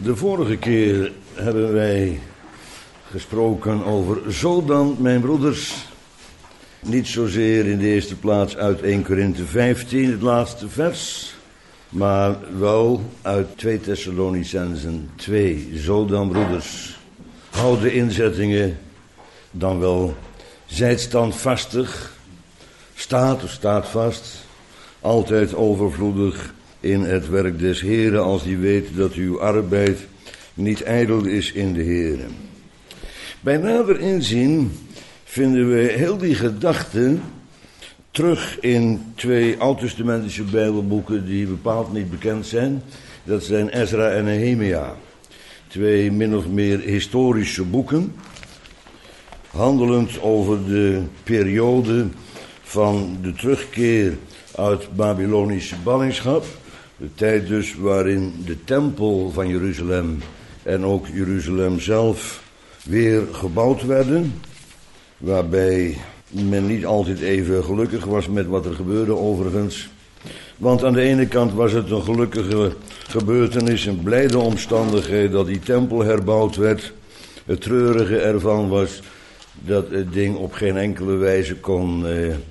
De vorige keer hebben wij gesproken over zodan, mijn broeders, niet zozeer in de eerste plaats uit 1 Korinthe 15, het laatste vers, maar wel uit 2 Thessalonicenzen 2. Zodan, broeders, houd de inzettingen, dan wel zijt standvastig, staat vast, altijd overvloedig in het werk des Heren, als die weet dat uw arbeid niet ijdel is in de Heren. Bij nader inzien vinden we heel die gedachten terug in 2 oud-testamentische bijbelboeken die bepaald niet bekend zijn. Dat zijn Ezra en Nehemia. 2 min of meer historische boeken, handelend over de periode van de terugkeer uit Babylonische ballingschap. De tijd dus waarin de tempel van Jeruzalem en ook Jeruzalem zelf weer gebouwd werden. Waarbij men niet altijd even gelukkig was met wat er gebeurde overigens. Want aan de ene kant was het een gelukkige gebeurtenis, een blijde omstandigheid dat die tempel herbouwd werd. Het treurige ervan was dat het ding op geen enkele wijze kon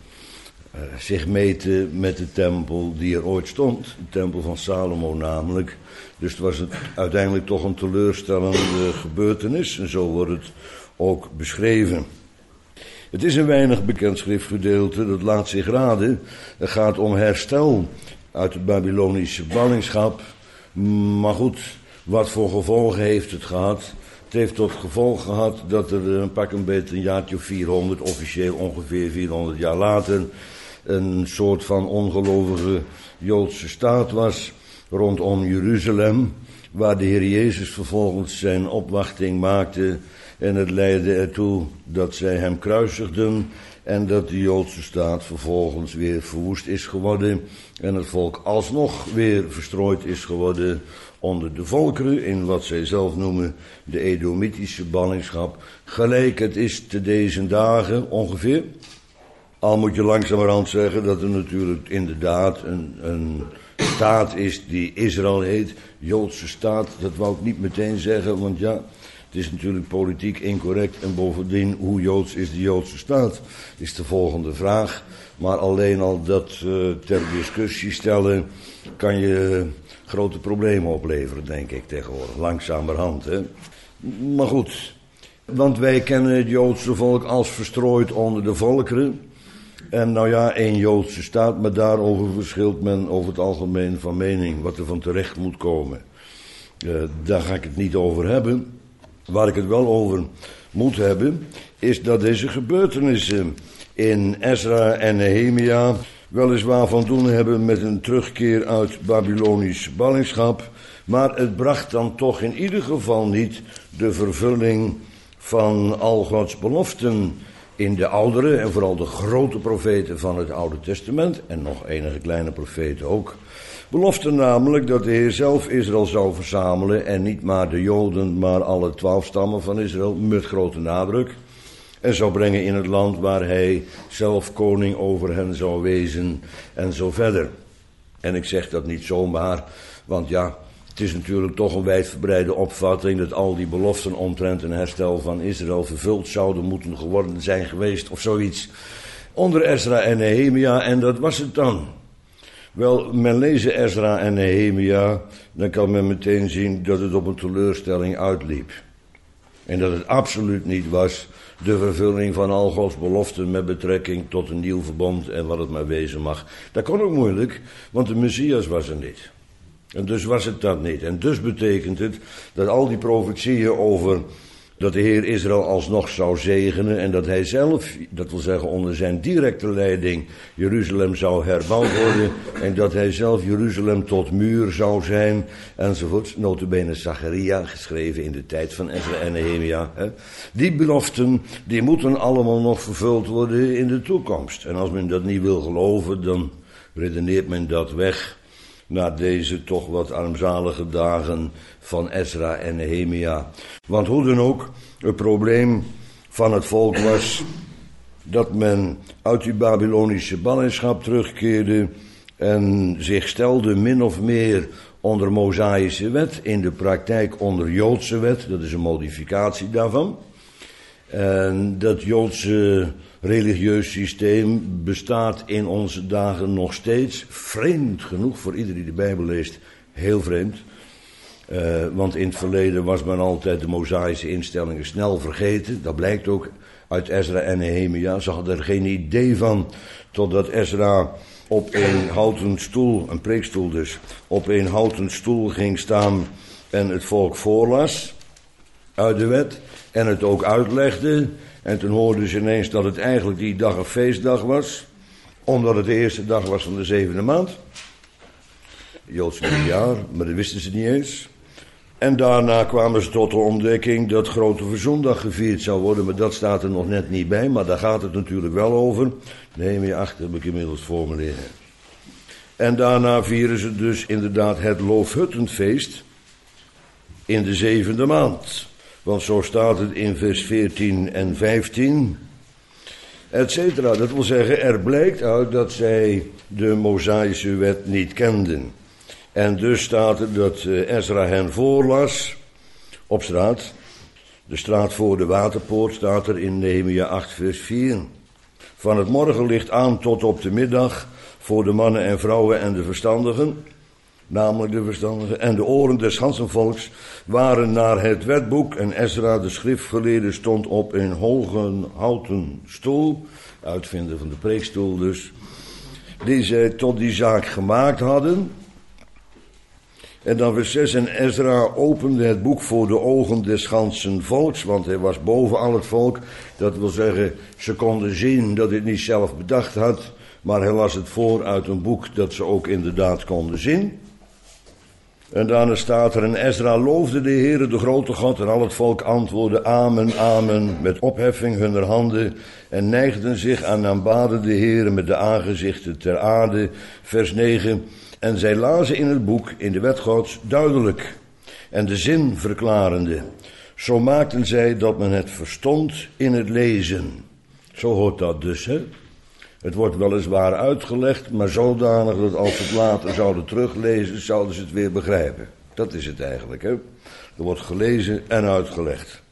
zich meten met de tempel die er ooit stond. De tempel van Salomo namelijk. Dus het was uiteindelijk toch een teleurstellende gebeurtenis. En zo wordt het ook beschreven. Het is een weinig bekend schriftgedeelte, dat laat zich raden. Het gaat om herstel uit de Babylonische ballingschap. Maar goed, wat voor gevolgen heeft het gehad? Het heeft tot gevolg gehad dat er een beetje een jaartje of 400, officieel ongeveer 400 jaar later, een soort van ongelovige Joodse staat was rondom Jeruzalem, waar de Heer Jezus vervolgens zijn opwachting maakte. En het leidde ertoe dat zij hem kruisigden en dat de Joodse staat vervolgens weer verwoest is geworden en het volk alsnog weer verstrooid is geworden onder de volkeren in wat zij zelf noemen de Edomitische ballingschap, gelijk het is te deze dagen ongeveer. Al moet je langzamerhand zeggen dat er natuurlijk inderdaad een staat is die Israël heet, Joodse staat, dat wou ik niet meteen zeggen, want ja, het is natuurlijk politiek incorrect en bovendien, hoe Joods is de Joodse staat, is de volgende vraag. Maar alleen al dat ter discussie stellen kan je grote problemen opleveren, denk ik tegenwoordig, langzamerhand. Hè? Maar goed, want wij kennen het Joodse volk als verstrooid onder de volkeren. En nou ja, 1 Joodse staat, maar daarover verschilt men over het algemeen van mening, wat er van terecht moet komen. Daar ga ik het niet over hebben. Waar ik het wel over moet hebben, is dat deze gebeurtenissen in Ezra en Nehemia weliswaar van doen hebben met een terugkeer uit Babylonische ballingschap, maar het bracht dan toch in ieder geval niet de vervulling van al Gods beloften in de oudere en vooral de grote profeten van het Oude Testament en nog enige kleine profeten ook. Belofte namelijk dat de Heer zelf Israël zou verzamelen en niet maar de Joden, maar alle 12 stammen van Israël met grote nadruk. En zou brengen in het land waar hij zelf koning over hen zou wezen en zo verder. En ik zeg dat niet zomaar, want ja, het is natuurlijk toch een wijdverbreide opvatting dat al die beloften omtrent een herstel van Israël vervuld zouden moeten geworden zijn geweest of zoiets. Onder Ezra en Nehemia, en dat was het dan. Wel, men lezen Ezra en Nehemia, dan kan men meteen zien dat het op een teleurstelling uitliep. En dat het absoluut niet was de vervulling van al Gods beloften met betrekking tot een nieuw verbond en wat het maar wezen mag. Dat kon ook moeilijk, want de Messias was er niet. En dus was het dat niet. En dus betekent het dat al die profetieën over dat de Heer Israël alsnog zou zegenen en dat hij zelf, dat wil zeggen onder zijn directe leiding, Jeruzalem zou herbouwd worden en dat hij zelf Jeruzalem tot muur zou zijn enzovoort. Nota bene Zacharia, geschreven in de tijd van Ezra en Nehemia. Hè. Die beloften, die moeten allemaal nog vervuld worden in de toekomst. En als men dat niet wil geloven, dan redeneert men dat weg na deze toch wat armzalige dagen van Ezra en Nehemia. Want hoe dan ook, het probleem van het volk was dat men uit die Babylonische ballingschap terugkeerde en zich stelde min of meer onder Mosaïsche wet, in de praktijk onder Joodse wet. Dat is een modificatie daarvan. En dat Joodse religieus systeem bestaat in onze dagen nog steeds, vreemd genoeg voor iedereen die de Bijbel leest, heel vreemd. Want in het verleden was men altijd de Mosaïsche instellingen snel vergeten. Dat blijkt ook uit Ezra en Nehemia. Ze hadden er geen idee van, totdat Ezra op een houten stoel, een preekstoel dus, op een houten stoel ging staan en het volk voorlas uit de wet en het ook uitlegde. En toen hoorden ze ineens dat het eigenlijk die dag een feestdag was, omdat het de eerste dag was van de 7e maand. Joods nieuwjaar, maar dat wisten ze niet eens. En daarna kwamen ze tot de ontdekking dat Grote Verzondag gevierd zou worden, maar dat staat er nog net niet bij, maar daar gaat het natuurlijk wel over. Nehemia 8 heb ik inmiddels voor me liggen. En daarna vieren ze dus inderdaad het Loofhuttenfeest in de 7e maand. Want zo staat het in vers 14 en 15, etcetera. Dat wil zeggen, er blijkt uit dat zij de Mosaïsche wet niet kenden. En dus staat er dat Ezra hen voorlas op straat. De straat voor de waterpoort staat er in Nehemia 8 vers 4. Van het morgenlicht aan tot op de middag voor de mannen en vrouwen en de verstandigen, namelijk de verstandigen, en de oren des ganzen volks waren naar het wetboek en Ezra de schriftgeleerde stond op een hoge houten stoel, uitvinder van de preekstoel dus, die zij tot die zaak gemaakt hadden. En dan vers 6, en Ezra opende het boek voor de ogen des ganzen volks, want hij was boven al het volk. Dat wil zeggen, ze konden zien dat hij het niet zelf bedacht had, maar hij las het voor uit een boek dat ze ook inderdaad konden zien. En daarna staat er, en Ezra loofde de Heere, de grote God, en al het volk antwoordde amen, amen, met opheffing hunner handen, en neigden zich en aanbaden de Heere met de aangezichten ter aarde. Vers 9, en zij lazen in het boek, in de wet Gods, duidelijk, en de zin verklarende. Zo maakten zij dat men het verstond in het lezen. Zo hoort dat dus, hè. Het wordt weliswaar uitgelegd, maar zodanig dat als ze het later zouden teruglezen, zouden ze het weer begrijpen. Dat is het eigenlijk, hè. Er wordt gelezen en uitgelegd.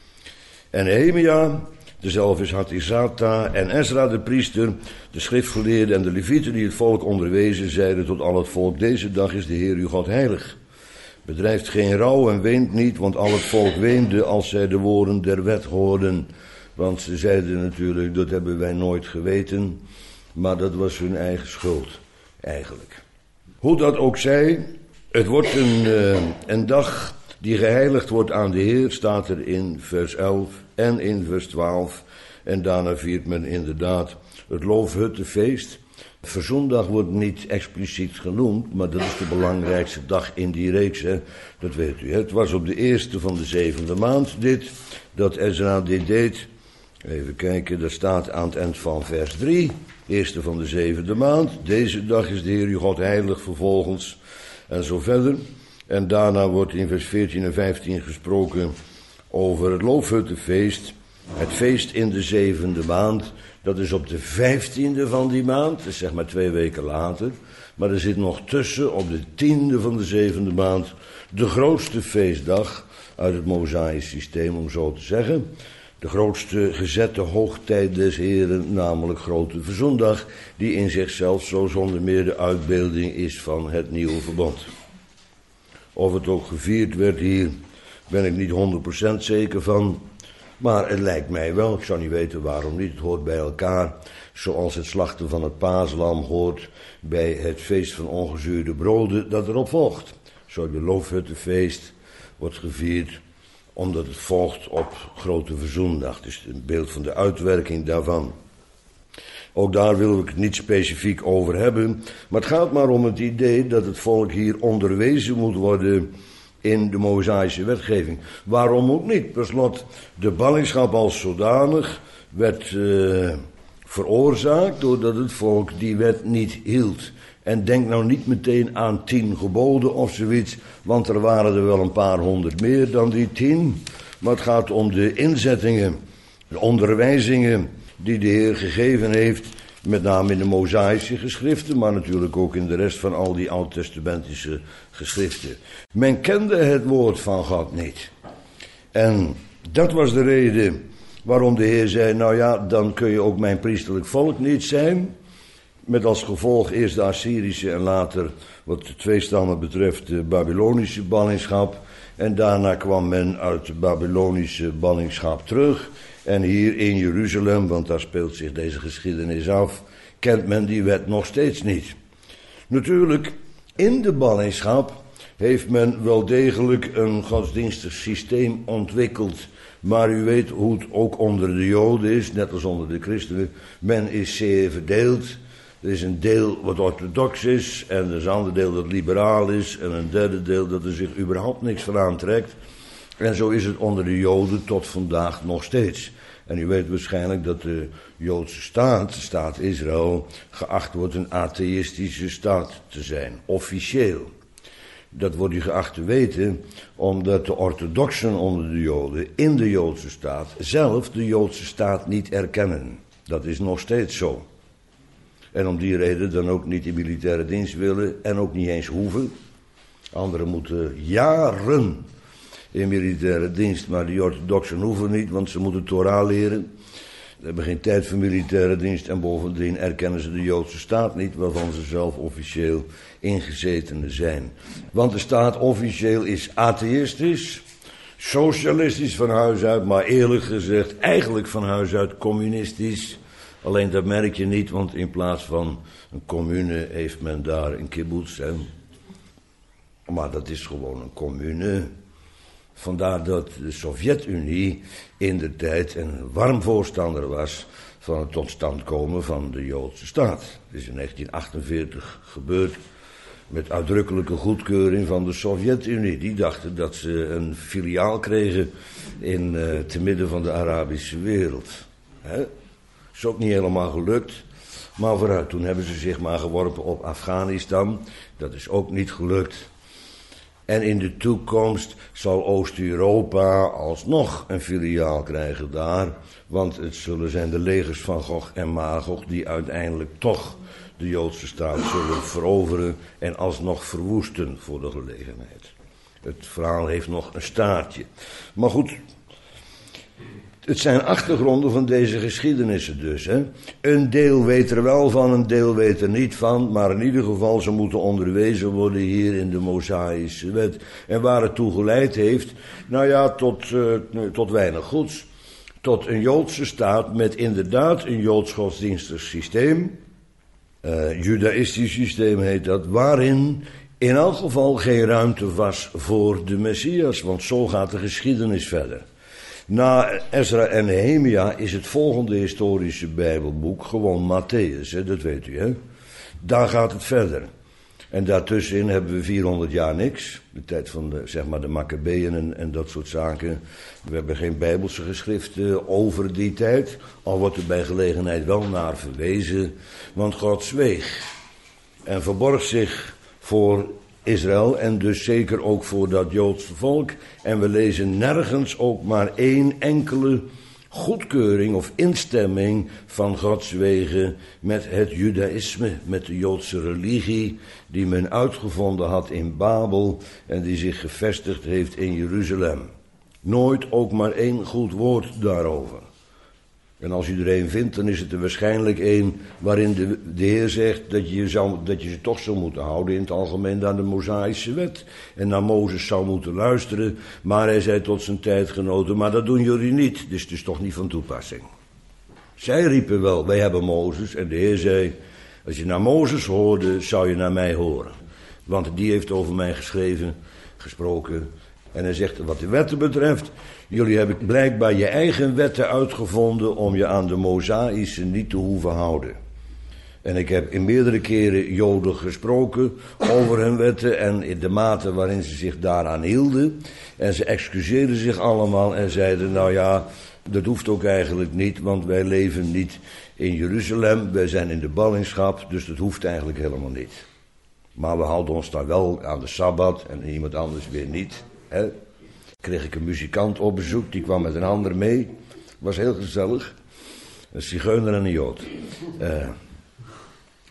En Nehemia, dezelfde is Hatizata, en Ezra de priester, de schriftgeleerden en de levieten die het volk onderwezen, zeiden tot al het volk, deze dag is de Heer uw God heilig. Bedrijft geen rouw en weent niet, want al het volk weende als zij de woorden der wet hoorden. Want ze zeiden natuurlijk, dat hebben wij nooit geweten, maar dat was hun eigen schuld, eigenlijk. Hoe dat ook zij, het wordt een dag die geheiligd wordt aan de Heer, staat er in vers 11 en in vers 12. En daarna viert men inderdaad het Loofhuttenfeest. Verzondag wordt niet expliciet genoemd, maar dat is de belangrijkste dag in die reeks, hè. Dat weet u. Het was op de eerste van de 7e maand dit, dat Ezra dit deed. Even kijken, dat staat aan het eind van vers 3, eerste van de 7e maand. Deze dag is de Heer uw God heilig vervolgens en zo verder. En daarna wordt in vers 14 en 15 gesproken over het Loofhuttenfeest. Het feest in de 7e maand, dat is op de 15e van die maand, dus zeg maar 2 weken later. Maar er zit nog tussen, op de 10e van de 7e maand, de grootste feestdag uit het Mosaïsch systeem, om zo te zeggen. De grootste gezette hoogtijd des Heren, namelijk Grote Verzondag, die in zichzelf zo zonder meer de uitbeelding is van het nieuwe verbond. Of het ook gevierd werd hier, ben ik niet 100% zeker van. Maar het lijkt mij wel, ik zou niet weten waarom niet, het hoort bij elkaar. Zoals het slachten van het paaslam hoort bij het feest van ongezuurde broden dat erop volgt. Zo de Loofhuttenfeest wordt gevierd omdat het volgt op Grote Verzondag. Dus een beeld van de uitwerking daarvan. Ook daar wil ik het niet specifiek over hebben. Maar het gaat maar om het idee dat het volk hier onderwezen moet worden in de Mosaïsche wetgeving. Waarom ook niet? Per slot, de ballingschap als zodanig werd veroorzaakt doordat het volk die wet niet hield. En denk nou niet meteen aan 10 geboden of zoiets, want er waren er wel een paar honderd meer dan die 10. Maar het gaat om de inzettingen, de onderwijzingen die de Heer gegeven heeft Met name in de Mosaïsche geschriften, maar natuurlijk ook in de rest van al die oud-testamentische geschriften. Men kende het woord van God niet. En dat was de reden waarom de Heer zei, nou ja, dan kun je ook mijn priesterlijk volk niet zijn. Met als gevolg eerst de Assyrische en later, wat de twee stammen betreft, de Babylonische ballingschap. En daarna kwam men uit de Babylonische ballingschap terug. En hier in Jeruzalem, want daar speelt zich deze geschiedenis af, kent men die wet nog steeds niet. Natuurlijk, in de ballingschap heeft men wel degelijk een godsdienstig systeem ontwikkeld. Maar u weet hoe het ook onder de Joden is, net als onder de christenen. Men is zeer verdeeld. Er is een deel wat orthodox is, en er is een ander deel dat liberaal is, en een derde deel dat er zich überhaupt niks van aantrekt. En zo is het onder de Joden tot vandaag nog steeds. En u weet waarschijnlijk dat de Joodse staat, de staat Israël, geacht wordt een atheïstische staat te zijn, officieel. Dat wordt u geacht te weten, omdat de orthodoxen onder de Joden in de Joodse staat zelf de Joodse staat niet erkennen. Dat is nog steeds zo. En om die reden dan ook niet in militaire dienst willen en ook niet eens hoeven. Anderen moeten jaren in militaire dienst, maar die orthodoxen hoeven niet, want ze moeten Torah leren. Ze hebben geen tijd voor militaire dienst en bovendien erkennen ze de Joodse staat niet, waarvan ze zelf officieel ingezetenen zijn. Want de staat officieel is atheïstisch, socialistisch van huis uit, maar eerlijk gezegd eigenlijk van huis uit communistisch. Alleen dat merk je niet, want in plaats van een commune heeft men daar een kibbutz. Maar dat is gewoon een commune. Vandaar dat de Sovjet-Unie indertijd een warm voorstander was van het tot stand komen van de Joodse staat. Het is in 1948 gebeurd met uitdrukkelijke goedkeuring van de Sovjet-Unie. Die dachten dat ze een filiaal kregen te midden van de Arabische wereld. Is ook niet helemaal gelukt. Maar vooruit, toen hebben ze zich maar geworpen op Afghanistan. Dat is ook niet gelukt. En in de toekomst zal Oost-Europa alsnog een filiaal krijgen daar. Want het zullen zijn de legers van Gog en Magog die uiteindelijk toch de Joodse staat zullen veroveren en alsnog verwoesten voor de gelegenheid. Het verhaal heeft nog een staartje. Maar goed, het zijn achtergronden van deze geschiedenissen dus. Een deel weet er wel van, een deel weet er niet van. Maar in ieder geval, ze moeten onderwezen worden hier in de Mosaïsche wet. En waar het toe geleid heeft, nou ja, tot weinig goeds. Tot een Joodse staat met inderdaad een Joods godsdienstig systeem. Judaïstisch systeem heet dat, waarin in elk geval geen ruimte was voor de Messias. Want zo gaat de geschiedenis verder. Na Ezra en Nehemia is het volgende historische Bijbelboek gewoon Mattheüs, dat weet u, hè. Daar gaat het verder. En daartussenin hebben we 400 jaar niks. De tijd van de Maccabeeën en dat soort zaken. We hebben geen Bijbelse geschriften over die tijd. Al wordt er bij gelegenheid wel naar verwezen. Want God zweeg en verborg zich voor Israël en dus zeker ook voor dat Joodse volk. En we lezen nergens ook maar één enkele goedkeuring of instemming van Gods wegen met het Judaïsme, met de Joodse religie die men uitgevonden had in Babel en die zich gevestigd heeft in Jeruzalem. Nooit ook maar één goed woord daarover. En als u er een vindt, dan is het er waarschijnlijk een waarin de Heer zegt dat je ze toch zou moeten houden in het algemeen aan de Mosaïsche wet. En naar Mozes zou moeten luisteren, maar hij zei tot zijn tijdgenoten, maar dat doen jullie niet, dus het is toch niet van toepassing. Zij riepen wel, wij hebben Mozes, en de Heer zei, als je naar Mozes hoorde, zou je naar mij horen. Want die heeft over mij gesproken. En hij zegt, wat de wetten betreft, jullie hebben blijkbaar je eigen wetten uitgevonden om je aan de Mosaïsche niet te hoeven houden. En ik heb in meerdere keren Joden gesproken over hun wetten en in de mate waarin ze zich daaraan hielden. En ze excuseerden zich allemaal en zeiden, nou ja, dat hoeft ook eigenlijk niet, want wij leven niet in Jeruzalem, wij zijn in de ballingschap, dus dat hoeft eigenlijk helemaal niet. Maar we houden ons daar wel aan de Sabbat en iemand anders weer niet. Kreeg ik een muzikant op bezoek, die kwam met een ander mee. Was heel gezellig. Een zigeuner en een Jood.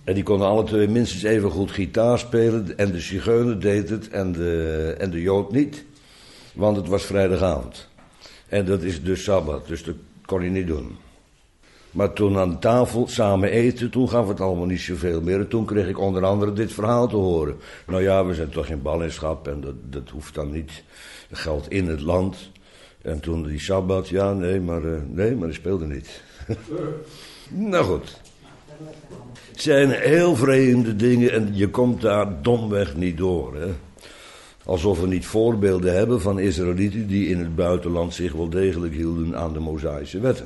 En die konden alle twee minstens even goed gitaar spelen. En de zigeuner deed het en de Jood niet. Want het was vrijdagavond. En dat is dus Sabbat, dus dat kon hij niet doen. Maar toen aan tafel samen eten, toen gaf het allemaal niet zoveel meer. En toen kreeg ik onder andere dit verhaal te horen. Nou ja, we zijn toch in ballingschap en dat hoeft dan niet. Dat geldt in het land. En toen die Sabbat, ja, nee, maar dat speelde niet. Nou goed. Het zijn heel vreemde dingen en je komt daar domweg niet door. Hè? Alsof we niet voorbeelden hebben van Israëlieten die in het buitenland zich wel degelijk hielden aan de Mosaïsche wetten.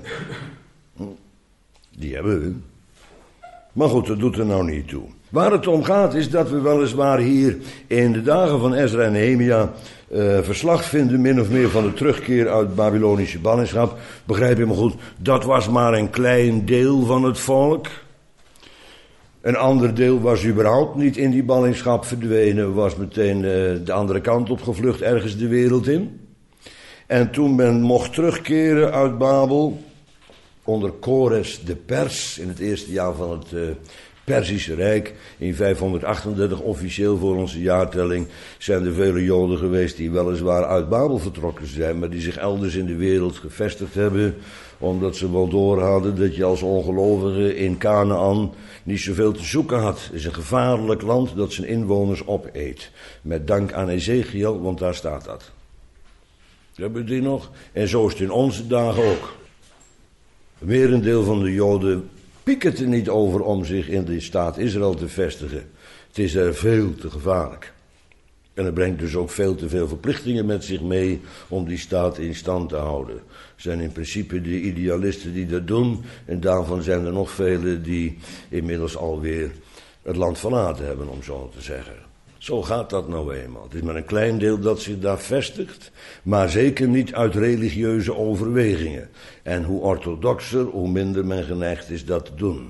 Die hebben we. Maar goed, dat doet er nou niet toe. Waar het om gaat is dat we weliswaar hier in de dagen van Ezra en Nehemia verslag vinden min of meer van de terugkeer uit Babylonische ballingschap. Begrijp je me goed, dat was maar een klein deel van het volk. Een ander deel was überhaupt niet in die ballingschap verdwenen, was meteen de andere kant op gevlucht, ergens de wereld in. En toen men mocht terugkeren uit Babel, onder Kores de Pers, in het eerste jaar van het Perzische Rijk, in 538 officieel voor onze jaartelling, zijn er vele Joden geweest die weliswaar uit Babel vertrokken zijn, maar die zich elders in de wereld gevestigd hebben, omdat ze wel door hadden dat je als ongelovige in Kanaan niet zoveel te zoeken had. Het is een gevaarlijk land dat zijn inwoners opeet. Met dank aan Ezekiel, want daar staat dat. Hebben we die nog? En zo is het in onze dagen ook. Een merendeel van de Joden piekert er niet over om zich in de staat Israël te vestigen. Het is er veel te gevaarlijk. En het brengt dus ook veel te veel verplichtingen met zich mee om die staat in stand te houden. Er zijn in principe de idealisten die dat doen. En daarvan zijn er nog velen die inmiddels alweer het land verlaten hebben, om zo te zeggen. Zo gaat dat nou eenmaal. Het is maar een klein deel dat zich daar vestigt, maar zeker niet uit religieuze overwegingen. En hoe orthodoxer, hoe minder men geneigd is dat te doen.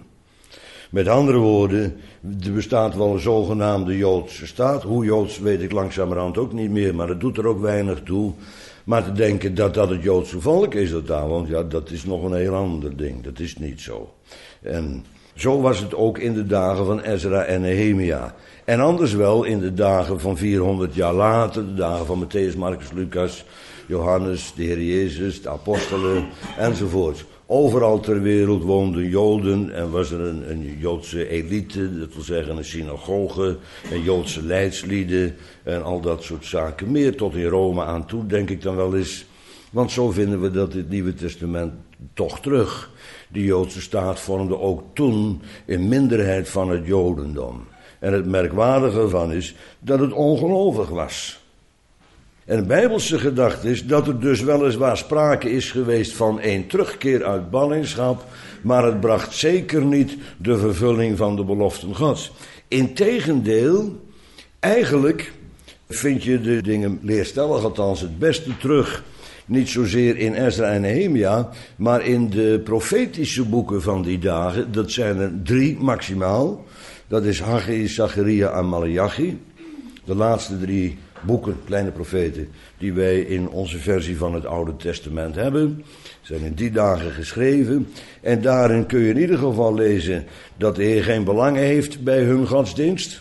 Met andere woorden, er bestaat wel een zogenaamde Joodse staat. Hoe Joods weet ik langzamerhand ook niet meer, maar het doet er ook weinig toe. Maar te denken dat dat het Joodse volk is dat daar woont, ja, dat is nog een heel ander ding. Dat is niet zo. En zo was het ook in de dagen van Ezra en Nehemia. En anders wel in de dagen van 400 jaar later, de dagen van Mattheüs, Marcus, Lucas, Johannes, de Heer Jezus, de apostelen enzovoort. Overal ter wereld woonden Joden en was er een Joodse elite, dat wil zeggen een synagoge, en Joodse leidslieden en al dat soort zaken. Meer tot in Rome aan toe, denk ik dan wel eens. Want zo vinden we dat het Nieuwe Testament toch terug. Die Joodse staat vormde ook toen een minderheid van het Jodendom. En het merkwaardige ervan is dat het ongelovig was. En de Bijbelse gedachte is dat er dus weliswaar sprake is geweest van een terugkeer uit ballingschap, maar het bracht zeker niet de vervulling van de beloften Gods. Integendeel, eigenlijk vind je de dingen leerstellig, althans het beste terug, niet zozeer in Ezra en Nehemia, maar in de profetische boeken van die dagen. Dat zijn er 3 maximaal. Dat is Haggai, Zacharia en Maleachi. De laatste 3 boeken, kleine profeten, die wij in onze versie van het Oude Testament hebben, zijn in die dagen geschreven. En daarin kun je in ieder geval lezen dat de Heer geen belang heeft bij hun godsdienst.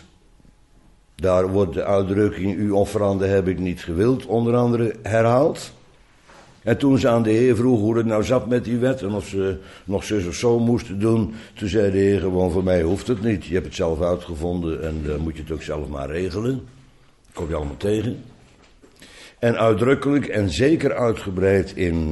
Daar wordt de uitdrukking, uw offeranden heb ik niet gewild, onder andere herhaald. En toen ze aan de Heer vroegen hoe het nou zat met die wet en of ze nog zus of zo moesten doen, toen zei de Heer gewoon, voor mij hoeft het niet. Je hebt het zelf uitgevonden en dan moet je het ook zelf maar regelen. Dat kom je allemaal tegen. En uitdrukkelijk en zeker uitgebreid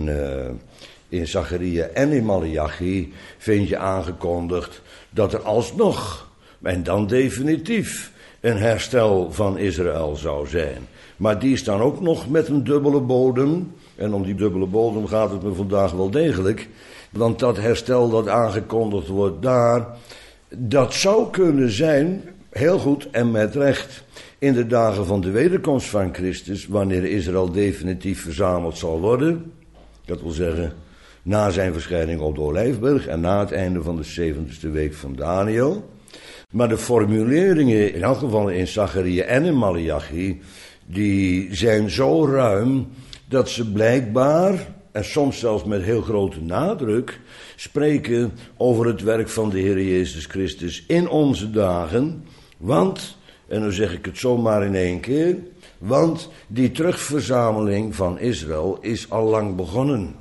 in Zacharia en in Maleachi vind je aangekondigd dat er alsnog, en dan definitief, een herstel van Israël zou zijn. Maar die is dan ook nog met een dubbele bodem. En om die dubbele bodem gaat het me vandaag wel degelijk. Want dat herstel dat aangekondigd wordt daar, dat zou kunnen zijn, heel goed en met recht, in de dagen van de wederkomst van Christus, wanneer Israël definitief verzameld zal worden. Dat wil zeggen, na zijn verschijning op de Olijfberg en na het einde van de 70ste week van Daniel. Maar de formuleringen, in elk geval in Zacharia en in Maleachi, die zijn zo ruim dat ze blijkbaar en soms zelfs met heel grote nadruk, spreken over het werk van de Heer Jezus Christus in onze dagen. Want, en dan zeg ik het zomaar in één keer, want die terugverzameling van Israël is al lang begonnen.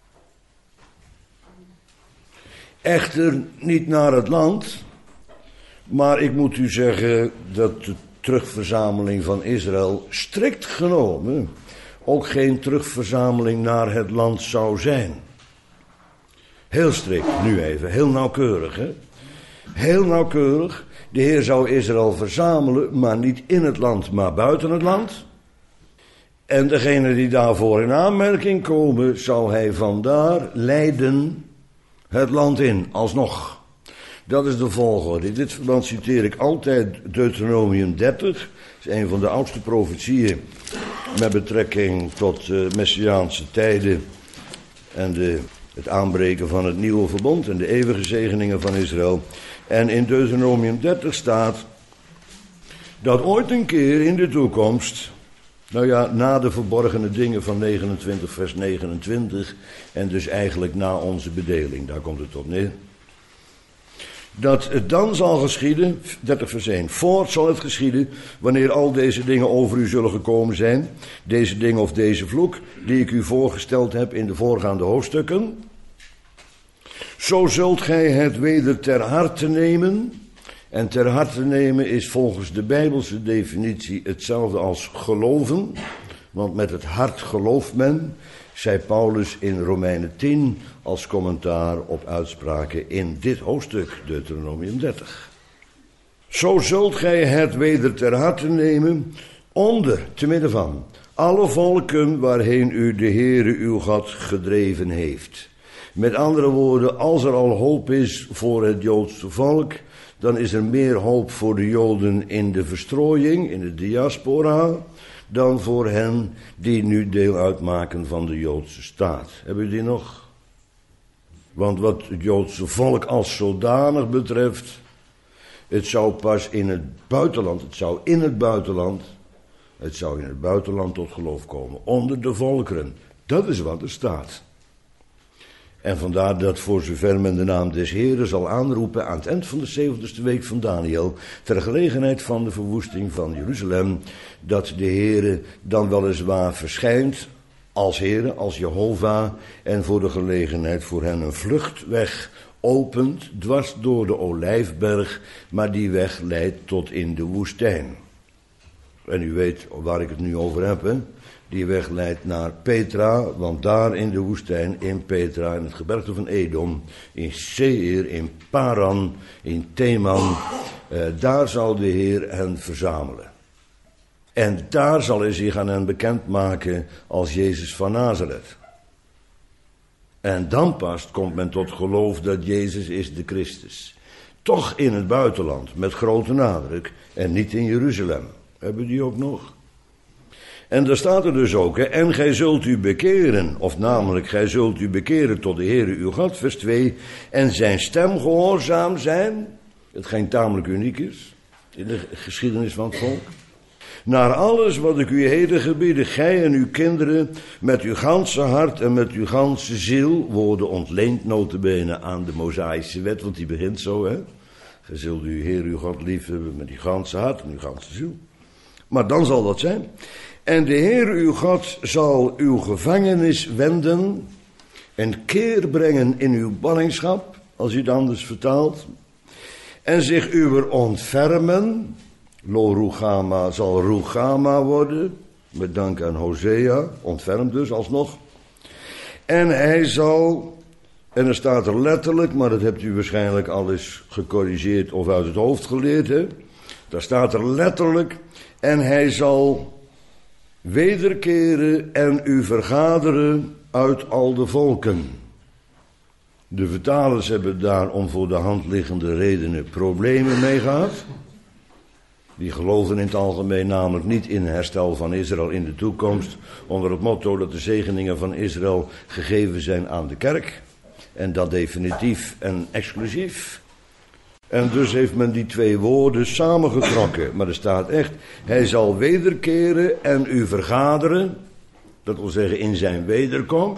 Echter niet naar het land, maar ik moet u zeggen dat de terugverzameling van Israël strikt genomen ook geen terugverzameling naar het land zou zijn. Heel strikt, nu even, heel nauwkeurig, hè? Heel nauwkeurig. De Heer zou Israël verzamelen, maar niet in het land, maar buiten het land. En degenen die daarvoor in aanmerking komen, zou hij vandaar leiden het land in, alsnog. Dat is de volgorde. In dit verband citeer ik altijd Deuteronomium 30. Dat is een van de oudste profetieën met betrekking tot messiaanse tijden en het aanbreken van het nieuwe verbond en de eeuwige zegeningen van Israël. En in Deuteronomium 30 staat dat ooit een keer in de toekomst, nou ja, na de verborgene dingen van 29 vers 29 en dus eigenlijk na onze bedeling, daar komt het op neer, dat het dan zal geschieden, 30 vers 1, voort zal het geschieden, wanneer al deze dingen over u zullen gekomen zijn, deze dingen of deze vloek, die ik u voorgesteld heb in de voorgaande hoofdstukken, zo zult gij het weder ter harte nemen. En ter harte nemen is volgens de Bijbelse definitie hetzelfde als geloven, want met het hart gelooft men, zei Paulus in Romeinen 10 als commentaar op uitspraken in dit hoofdstuk, Deuteronomium 30. Zo zult gij het weder ter harte nemen, te midden van alle volken waarheen u de Heere uw God gedreven heeft. Met andere woorden, als er al hoop is voor het Joodse volk, dan is er meer hoop voor de Joden in de verstrooiing, in de diaspora, dan voor hen die nu deel uitmaken van de Joodse staat. Hebben jullie die nog? Want wat het Joodse volk als zodanig betreft, het zou pas in het buitenland, het zou in het buitenland tot geloof komen, onder de volkeren. Dat is wat er staat. En vandaar dat voor zover men de naam des Heeren zal aanroepen aan het eind van de 70ste week van Daniel, ter gelegenheid van de verwoesting van Jeruzalem, dat de Heere dan weliswaar verschijnt als Heere, als Jehovah, en voor de gelegenheid voor hen een vluchtweg opent, dwars door de Olijfberg, maar die weg leidt tot in de woestijn. En u weet waar ik het nu over heb, hè? Die weg leidt naar Petra, want daar in de woestijn, in Petra, in het gebergte van Edom, in Seir, in Paran, in Teman, daar zal de Heer hen verzamelen. En daar zal hij zich aan hen bekendmaken als Jezus van Nazareth. En dan pas komt men tot geloof dat Jezus is de Christus. Toch in het buitenland, met grote nadruk, en niet in Jeruzalem. Hebben die ook nog? En daar staat er dus ook, hè, en gij zult u bekeren, of namelijk gij zult u bekeren tot de Heere uw God, vers 2, en zijn stem gehoorzaam zijn, hetgeen tamelijk uniek is in de geschiedenis van het volk, naar alles wat ik u heden gebiede, gij en uw kinderen, met uw ganse hart en met uw ganse ziel, worden ontleend notabene aan de Mosaïsche wet, want die begint zo, hè. Gij zult uw Heer uw God lief hebben met uw ganse hart en uw ganse ziel. Maar dan zal dat zijn. En de Heer uw God zal uw gevangenis wenden en keer brengen in uw ballingschap, als u het anders vertaalt, en zich uwer ontfermen. Lo Rugama zal Rugama worden, met dank aan Hosea, ontfermd dus alsnog. En hij zal, en er staat er letterlijk, maar dat hebt u waarschijnlijk al eens gecorrigeerd of uit het hoofd geleerd, hè? Daar staat er letterlijk, en hij zal wederkeren en u vergaderen uit al de volken. De vertalers hebben daar om voor de hand liggende redenen problemen mee gehad. Die geloven in het algemeen namelijk niet in herstel van Israël in de toekomst, onder het motto dat de zegeningen van Israël gegeven zijn aan de kerk. En dat definitief en exclusief. En dus heeft men die twee woorden samengetrokken. Maar er staat echt, hij zal wederkeren en u vergaderen. Dat wil zeggen in zijn wederkomst.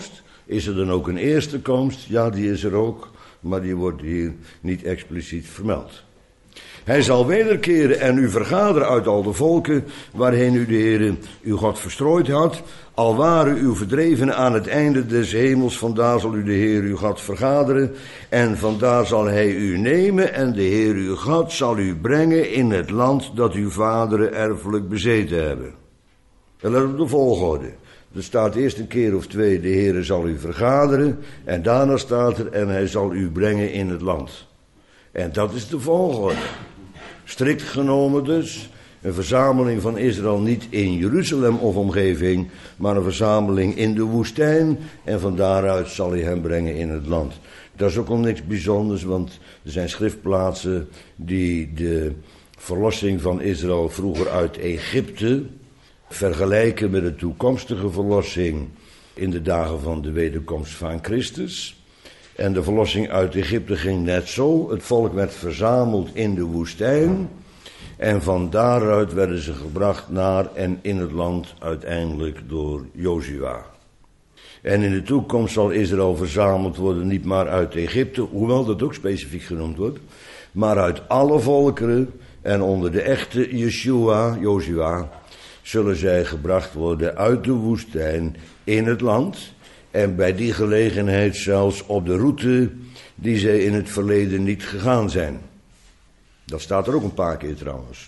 Is er dan ook een eerste komst? Ja, die is er ook, maar die wordt hier niet expliciet vermeld. Hij zal wederkeren en u vergaderen uit al de volken waarheen u de Heere uw God verstrooid had. Al waren uw verdrevenen aan het einde des hemels, vandaar zal u de Heer uw God vergaderen. En vandaar zal hij u nemen en de Heer uw God zal u brengen in het land dat uw vaderen erfelijk bezeten hebben. En let op de volgorde. Er staat eerst een keer of twee, de Heere zal u vergaderen. En daarna staat er, en hij zal u brengen in het land. En dat is de volgorde. Strikt genomen dus, een verzameling van Israël niet in Jeruzalem of omgeving, maar een verzameling in de woestijn. En van daaruit zal hij hen brengen in het land. Dat is ook al niks bijzonders, want er zijn schriftplaatsen die de verlossing van Israël vroeger uit Egypte vergelijken met de toekomstige verlossing in de dagen van de wederkomst van Christus. En de verlossing uit Egypte ging net zo. Het volk werd verzameld in de woestijn. En van daaruit werden ze gebracht naar en in het land uiteindelijk door Jozua. En in de toekomst zal Israël verzameld worden niet maar uit Egypte, hoewel dat ook specifiek genoemd wordt, maar uit alle volkeren en onder de echte Jozua, zullen zij gebracht worden uit de woestijn in het land. En bij die gelegenheid zelfs op de route die zij in het verleden niet gegaan zijn. Dat staat er ook een paar keer trouwens.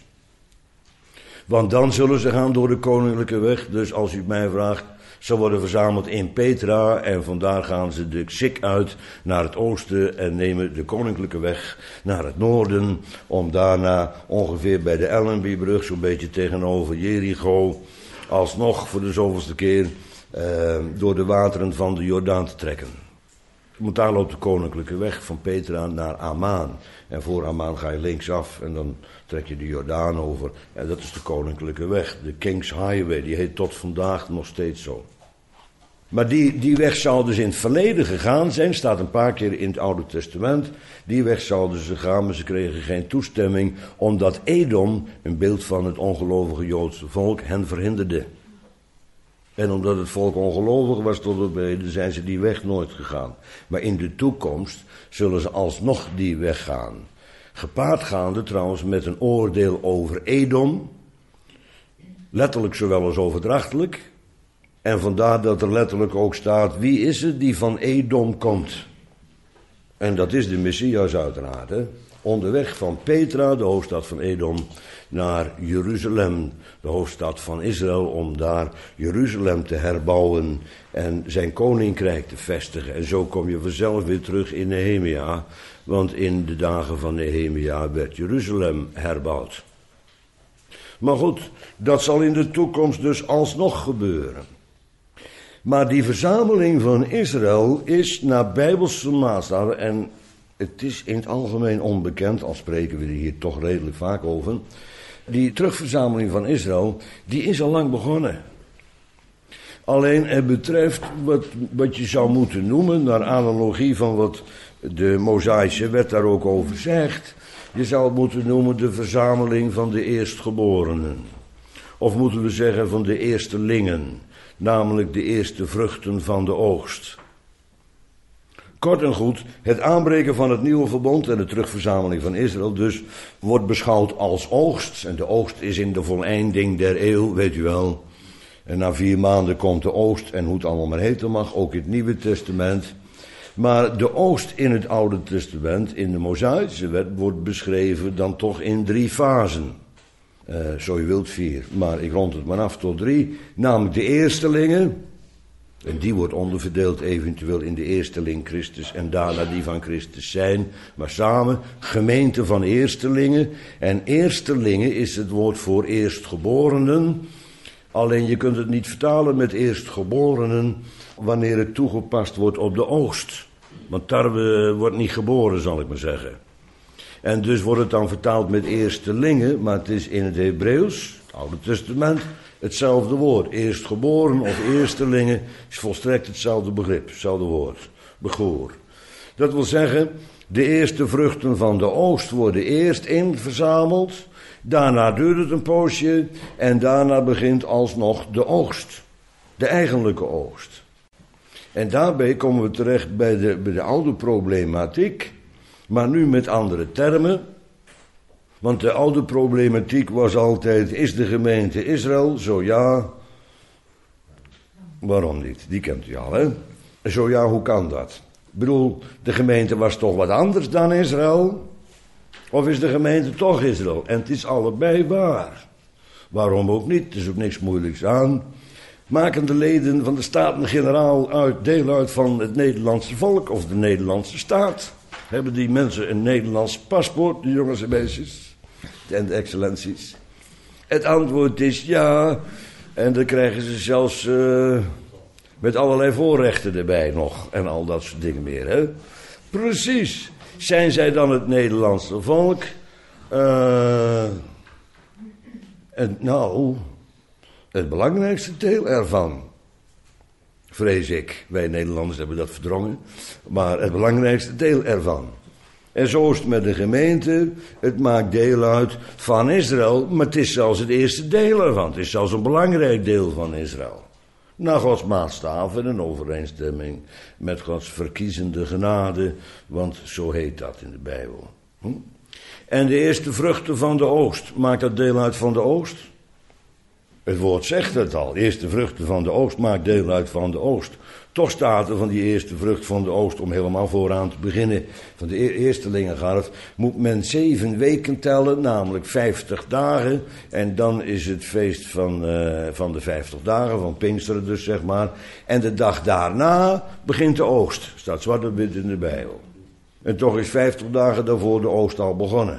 Want dan zullen ze gaan door de koninklijke weg. Dus als u mij vraagt, ze worden verzameld in Petra. En vandaar gaan ze de Sik uit naar het oosten en nemen de koninklijke weg naar het noorden. Om daarna ongeveer bij de Allenbybrug, zo'n beetje tegenover Jericho, alsnog voor de zoveelste keer door de wateren van de Jordaan te trekken. Want daar loopt de koninklijke weg van Petra naar Amman. En voor Amman ga je linksaf en dan trek je de Jordaan over. En dat is de koninklijke weg, de King's Highway. Die heet tot vandaag nog steeds zo. Maar die weg zou dus in het verleden gegaan zijn. Staat een paar keer in het Oude Testament. Die weg zouden ze gaan, maar ze kregen geen toestemming. Omdat Edom, een beeld van het ongelovige Joodse volk, hen verhinderde. En omdat het volk ongelovig was tot op heden, zijn ze die weg nooit gegaan. Maar in de toekomst zullen ze alsnog die weg gaan. Gepaard gaande trouwens met een oordeel over Edom. Letterlijk zowel als overdrachtelijk. En vandaar dat er letterlijk ook staat, wie is het die van Edom komt? En dat is de Messias uiteraard. Hè? Onderweg van Petra, de hoofdstad van Edom, naar Jeruzalem, de hoofdstad van Israël, om daar Jeruzalem te herbouwen en zijn koninkrijk te vestigen. En zo kom je vanzelf weer terug in Nehemia, want in de dagen van Nehemia werd Jeruzalem herbouwd. Maar goed, dat zal in de toekomst dus alsnog gebeuren. Maar die verzameling van Israël is naar bijbelse maatstaven, en het is in het algemeen onbekend, al spreken we er hier toch redelijk vaak over. Die terugverzameling van Israël, die is al lang begonnen. Alleen het betreft wat je zou moeten noemen, naar analogie van wat de Mosaïsche wet daar ook over zegt. Je zou het moeten noemen de verzameling van de eerstgeborenen. Of moeten we zeggen van de eerstelingen, namelijk de eerste vruchten van de oogst. Kort en goed, het aanbreken van het nieuwe verbond en de terugverzameling van Israël dus wordt beschouwd als oogst. En de oogst is in de voleinding der eeuw, weet u wel. En na 4 maanden komt de oogst en hoe het allemaal maar heten mag, ook in het Nieuwe Testament. Maar de oogst in het Oude Testament, in de Mosaïsche wet, wordt beschreven dan toch in 3 fasen. Zo je wilt 4, maar ik rond het maar af tot 3. Namelijk de eerstelingen. En die wordt onderverdeeld eventueel in de eersteling Christus en daarna die van Christus zijn. Maar samen gemeente van eerstelingen. En eerstelingen is het woord voor eerstgeborenen. Alleen je kunt het niet vertalen met eerstgeborenen wanneer het toegepast wordt op de oogst. Want tarwe wordt niet geboren, zal ik maar zeggen. En dus wordt het dan vertaald met eerstelingen, maar het is in het Hebreeuws, het Oude Testament, hetzelfde woord. Eerstgeboren of eerstelingen is volstrekt hetzelfde begrip, hetzelfde woord. Begoor. Dat wil zeggen, de eerste vruchten van de oogst worden eerst verzameld. Daarna duurt het een poosje en daarna begint alsnog de oogst. De eigenlijke oogst. En daarbij komen we terecht bij de oude problematiek, maar nu met andere termen. Want de oude problematiek was altijd, is de gemeente Israël? Zo ja. Waarom niet? Die kent u al, hè? Zo ja, hoe kan dat? Ik bedoel, de gemeente was toch wat anders dan Israël? Of is de gemeente toch Israël? En het is allebei waar. Waarom ook niet? Er is ook niks moeilijks aan. Maken de leden van de Staten-Generaal deel uit van het Nederlandse volk of de Nederlandse staat? Hebben die mensen een Nederlands paspoort, de jongens en meisjes en de excellenties? Het antwoord is ja. En dan krijgen ze zelfs met allerlei voorrechten erbij nog. En al dat soort dingen meer, hè? Precies. Zijn zij dan het Nederlandse volk? Het belangrijkste deel ervan. Vrees ik. Wij Nederlanders hebben dat verdrongen. Maar het belangrijkste deel ervan. En zo is het met de gemeente. Het maakt deel uit van Israël. Maar het is zelfs het eerste deel ervan. Het is zelfs een belangrijk deel van Israël. Naar Gods maatstaven en in overeenstemming met Gods verkiezende genade. Want zo heet dat in de Bijbel. En de eerste vruchten van de oogst. Maakt dat deel uit van de oogst? Het woord zegt het al. Eerste vruchten van de oogst maakt deel uit van de oogst. Toch staat er van die eerste vrucht van de oogst, om helemaal vooraan te beginnen, van de eerstelingengarf, moet men 7 weken tellen, namelijk 50 dagen. En dan is het feest van de 50 dagen, van Pinksteren dus, zeg maar. En de dag daarna begint de oogst. Staat zwart op wit in de Bijbel. En toch is 50 dagen daarvoor de oogst al begonnen.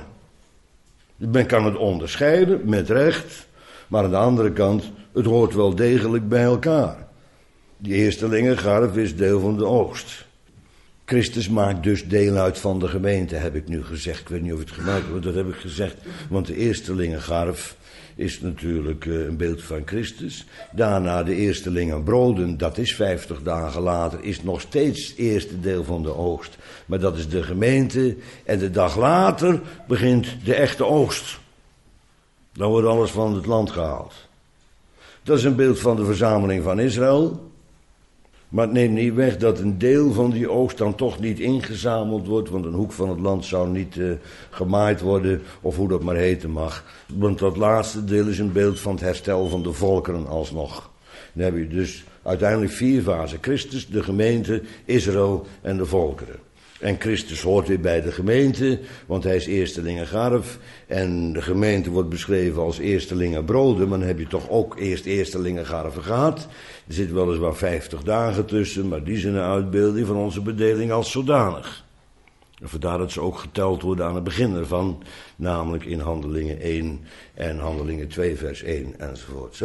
Men kan het onderscheiden, met recht. Maar aan de andere kant, het hoort wel degelijk bij elkaar. Die eerstelingengarf is deel van de oogst. Christus maakt dus deel uit van de gemeente, heb ik nu gezegd. Ik weet niet of het gemaakt wordt, dat heb ik gezegd. Want de eerstelingengarf is natuurlijk een beeld van Christus. Daarna de eerstelingenbroden, dat is 50 dagen later, is nog steeds het eerste deel van de oogst. Maar dat is de gemeente. En de dag later begint de echte oogst. Dan wordt alles van het land gehaald. Dat is een beeld van de verzameling van Israël. Maar het neemt niet weg dat een deel van die oogst dan toch niet ingezameld wordt. Want een hoek van het land zou niet gemaaid worden. Of hoe dat maar heten mag. Want dat laatste deel is een beeld van het herstel van de volkeren alsnog. Dan heb je dus uiteindelijk 4 fasen. Christus, de gemeente, Israël en de volkeren. En Christus hoort weer bij de gemeente, want hij is eerstelingengarf. En de gemeente wordt beschreven als eerstelingenbroden, maar dan heb je toch ook eerst eerstelingengarven gehad. Er zit weliswaar 50 dagen tussen, maar die zijn een uitbeelding van onze bedeling als zodanig. En vandaar dat ze ook geteld worden aan het begin ervan, namelijk in Handelingen 1 en Handelingen 2 vers 1 enzovoorts.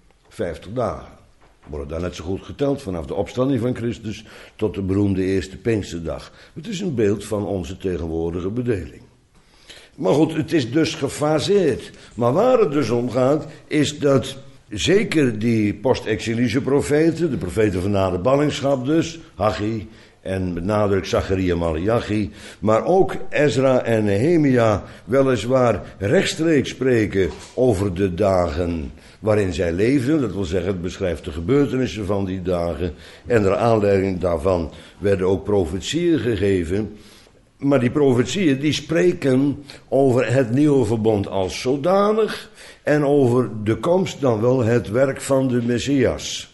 50 dagen. Worden daar net zo goed geteld vanaf de opstanding van Christus tot de beroemde eerste Pinksterdag. Het is een beeld van onze tegenwoordige bedeling. Maar goed, het is dus gefaseerd. Maar waar het dus om gaat, is dat zeker die post-exilische profeten, de profeten van na de ballingschap dus, Haggai en met nadruk Zacharia en Maleachi, maar ook Ezra en Nehemia weliswaar rechtstreeks spreken over de dagen waarin zij leefden. Dat wil zeggen, het beschrijft de gebeurtenissen van die dagen. En naar aanleiding daarvan werden ook profetieën gegeven. Maar die profetieën die spreken over het nieuwe verbond als zodanig. En over de komst dan wel het werk van de Messias.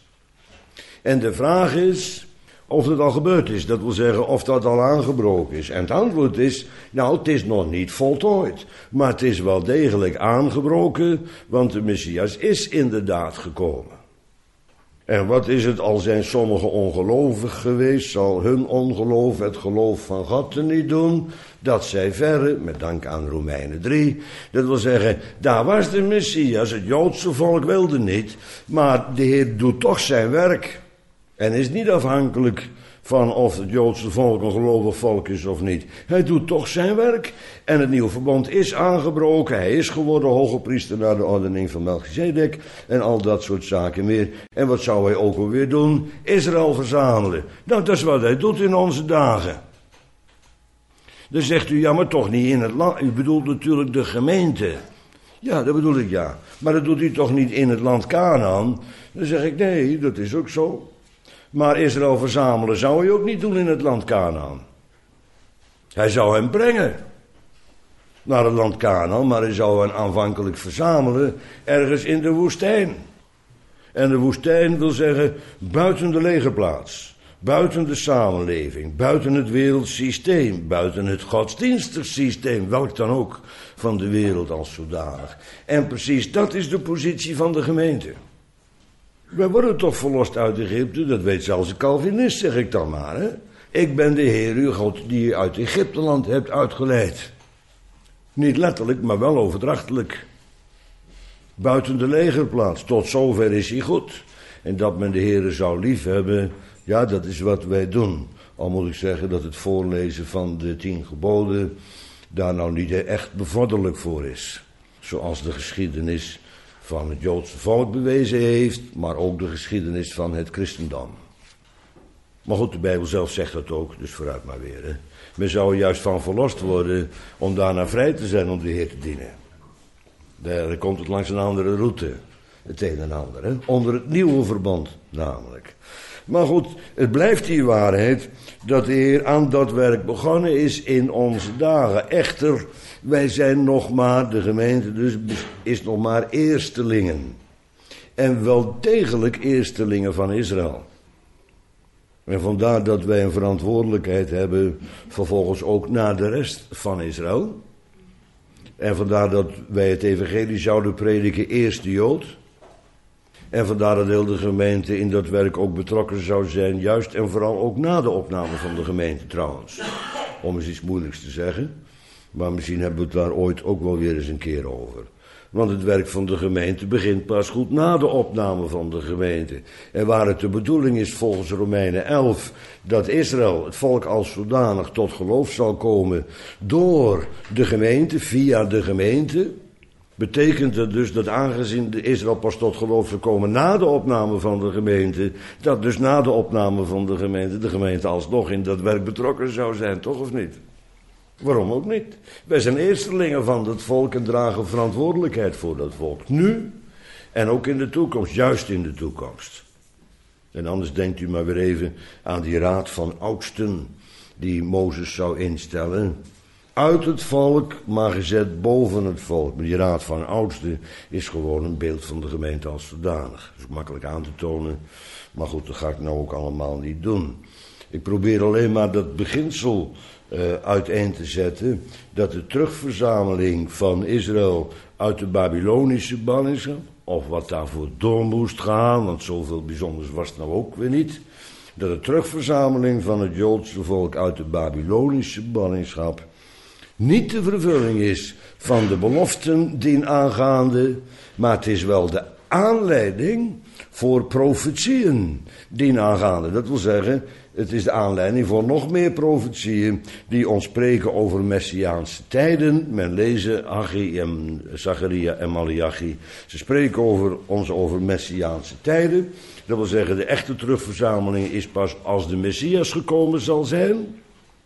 En de vraag is of het al gebeurd is. Dat wil zeggen of dat al aangebroken is. En het antwoord is, nou, het is nog niet voltooid. Maar het is wel degelijk aangebroken, want de Messias is inderdaad gekomen. En wat is het, al zijn sommigen ongelovig geweest, zal hun ongeloof het geloof van God teniet doen? Dat zij verre, met dank aan Romeinen 3. Dat wil zeggen, daar was de Messias, het Joodse volk wilde niet, maar de Heer doet toch zijn werk. En is niet afhankelijk van of het Joodse volk een gelovig volk is of niet. Hij doet toch zijn werk. En het nieuwe verbond is aangebroken. Hij is geworden hoge priester naar de ordening van Melchizedek. En al dat soort zaken meer. En wat zou hij ook alweer doen? Israël verzamelen. Nou, dat is wat hij doet in onze dagen. Dan zegt u, ja, maar toch niet in het land. U bedoelt natuurlijk de gemeente. Ja, dat bedoel ik, ja. Maar dat doet u toch niet in het land Kanaan? Dan zeg ik, nee, dat is ook zo. Maar Israël verzamelen zou hij ook niet doen in het land Kanaan. Hij zou hem brengen naar het land Kanaan, maar hij zou hen aanvankelijk verzamelen ergens in de woestijn. En de woestijn wil zeggen buiten de legerplaats, buiten de samenleving, buiten het wereldsysteem, buiten het godsdienstig systeem, welk dan ook van de wereld als zodanig. En precies dat is de positie van de gemeente. Wij worden toch verlost uit Egypte, dat weet zelfs een Calvinist, zeg ik dan maar. Hè? Ik ben de Heer uw God die je uit Egypteland hebt uitgeleid. Niet letterlijk, maar wel overdrachtelijk. Buiten de legerplaats, tot zover is hij goed. En dat men de Heere zou liefhebben, ja, dat is wat wij doen. Al moet ik zeggen dat het voorlezen van de 10 geboden daar nou niet echt bevorderlijk voor is. Zoals de geschiedenis van het Joodse volk bewezen heeft, maar ook de geschiedenis van het christendom. Maar goed, de Bijbel zelf zegt dat ook, dus vooruit maar weer. Hè. Men zou juist van verlost worden om daarna vrij te zijn om de Heer te dienen. Daar komt het langs een andere route, het een en ander. Hè. Onder het nieuwe verband namelijk. Maar goed, het blijft die waarheid dat de Heer aan dat werk begonnen is in onze dagen. Echter, wij zijn nog maar, de gemeente dus is nog maar eerstelingen. En wel degelijk eerstelingen van Israël. En vandaar dat wij een verantwoordelijkheid hebben vervolgens ook naar de rest van Israël. En vandaar dat wij het evangelie zouden prediken eerst de Jood. En vandaar dat heel de gemeente in dat werk ook betrokken zou zijn, juist en vooral ook na de opname van de gemeente trouwens. Om eens iets moeilijks te zeggen, maar misschien hebben we het daar ooit ook wel weer eens een keer over. Want het werk van de gemeente begint pas goed na de opname van de gemeente. En waar het de bedoeling is volgens Romeinen 11... dat Israël, het volk als zodanig, tot geloof zal komen door de gemeente, via de gemeente, betekent het dus dat aangezien de Israël pas tot geloof zal komen na de opname van de gemeente, dat dus na de opname van de gemeente alsnog in dat werk betrokken zou zijn, toch of niet? Waarom ook niet? Wij zijn eerstelingen van dat volk en dragen verantwoordelijkheid voor dat volk. Nu en ook in de toekomst, juist in de toekomst. En anders denkt u maar weer even aan die raad van oudsten die Mozes zou instellen. Uit het volk, maar gezet boven het volk. Maar die raad van oudsten is gewoon een beeld van de gemeente als zodanig. Dat is makkelijk aan te tonen, maar goed, dat ga ik nou ook allemaal niet doen. Ik probeer alleen maar dat beginsel uiteen te zetten, dat de terugverzameling van Israël uit de Babylonische ballingschap, of wat daarvoor door moest gaan, want zoveel bijzonders was het nou ook weer niet, dat de terugverzameling van het Joodse volk uit de Babylonische ballingschap niet de vervulling is van de beloften dienaangaande, maar het is wel de aanleiding voor profetieën dienaangaande. Dat wil zeggen, het is de aanleiding voor nog meer profetieën die ons spreken over messiaanse tijden. Men lezen Haggai en Zacharia en Maleachi. Ze spreken over messiaanse tijden. Dat wil zeggen, de echte terugverzameling is pas als de Messias gekomen zal zijn.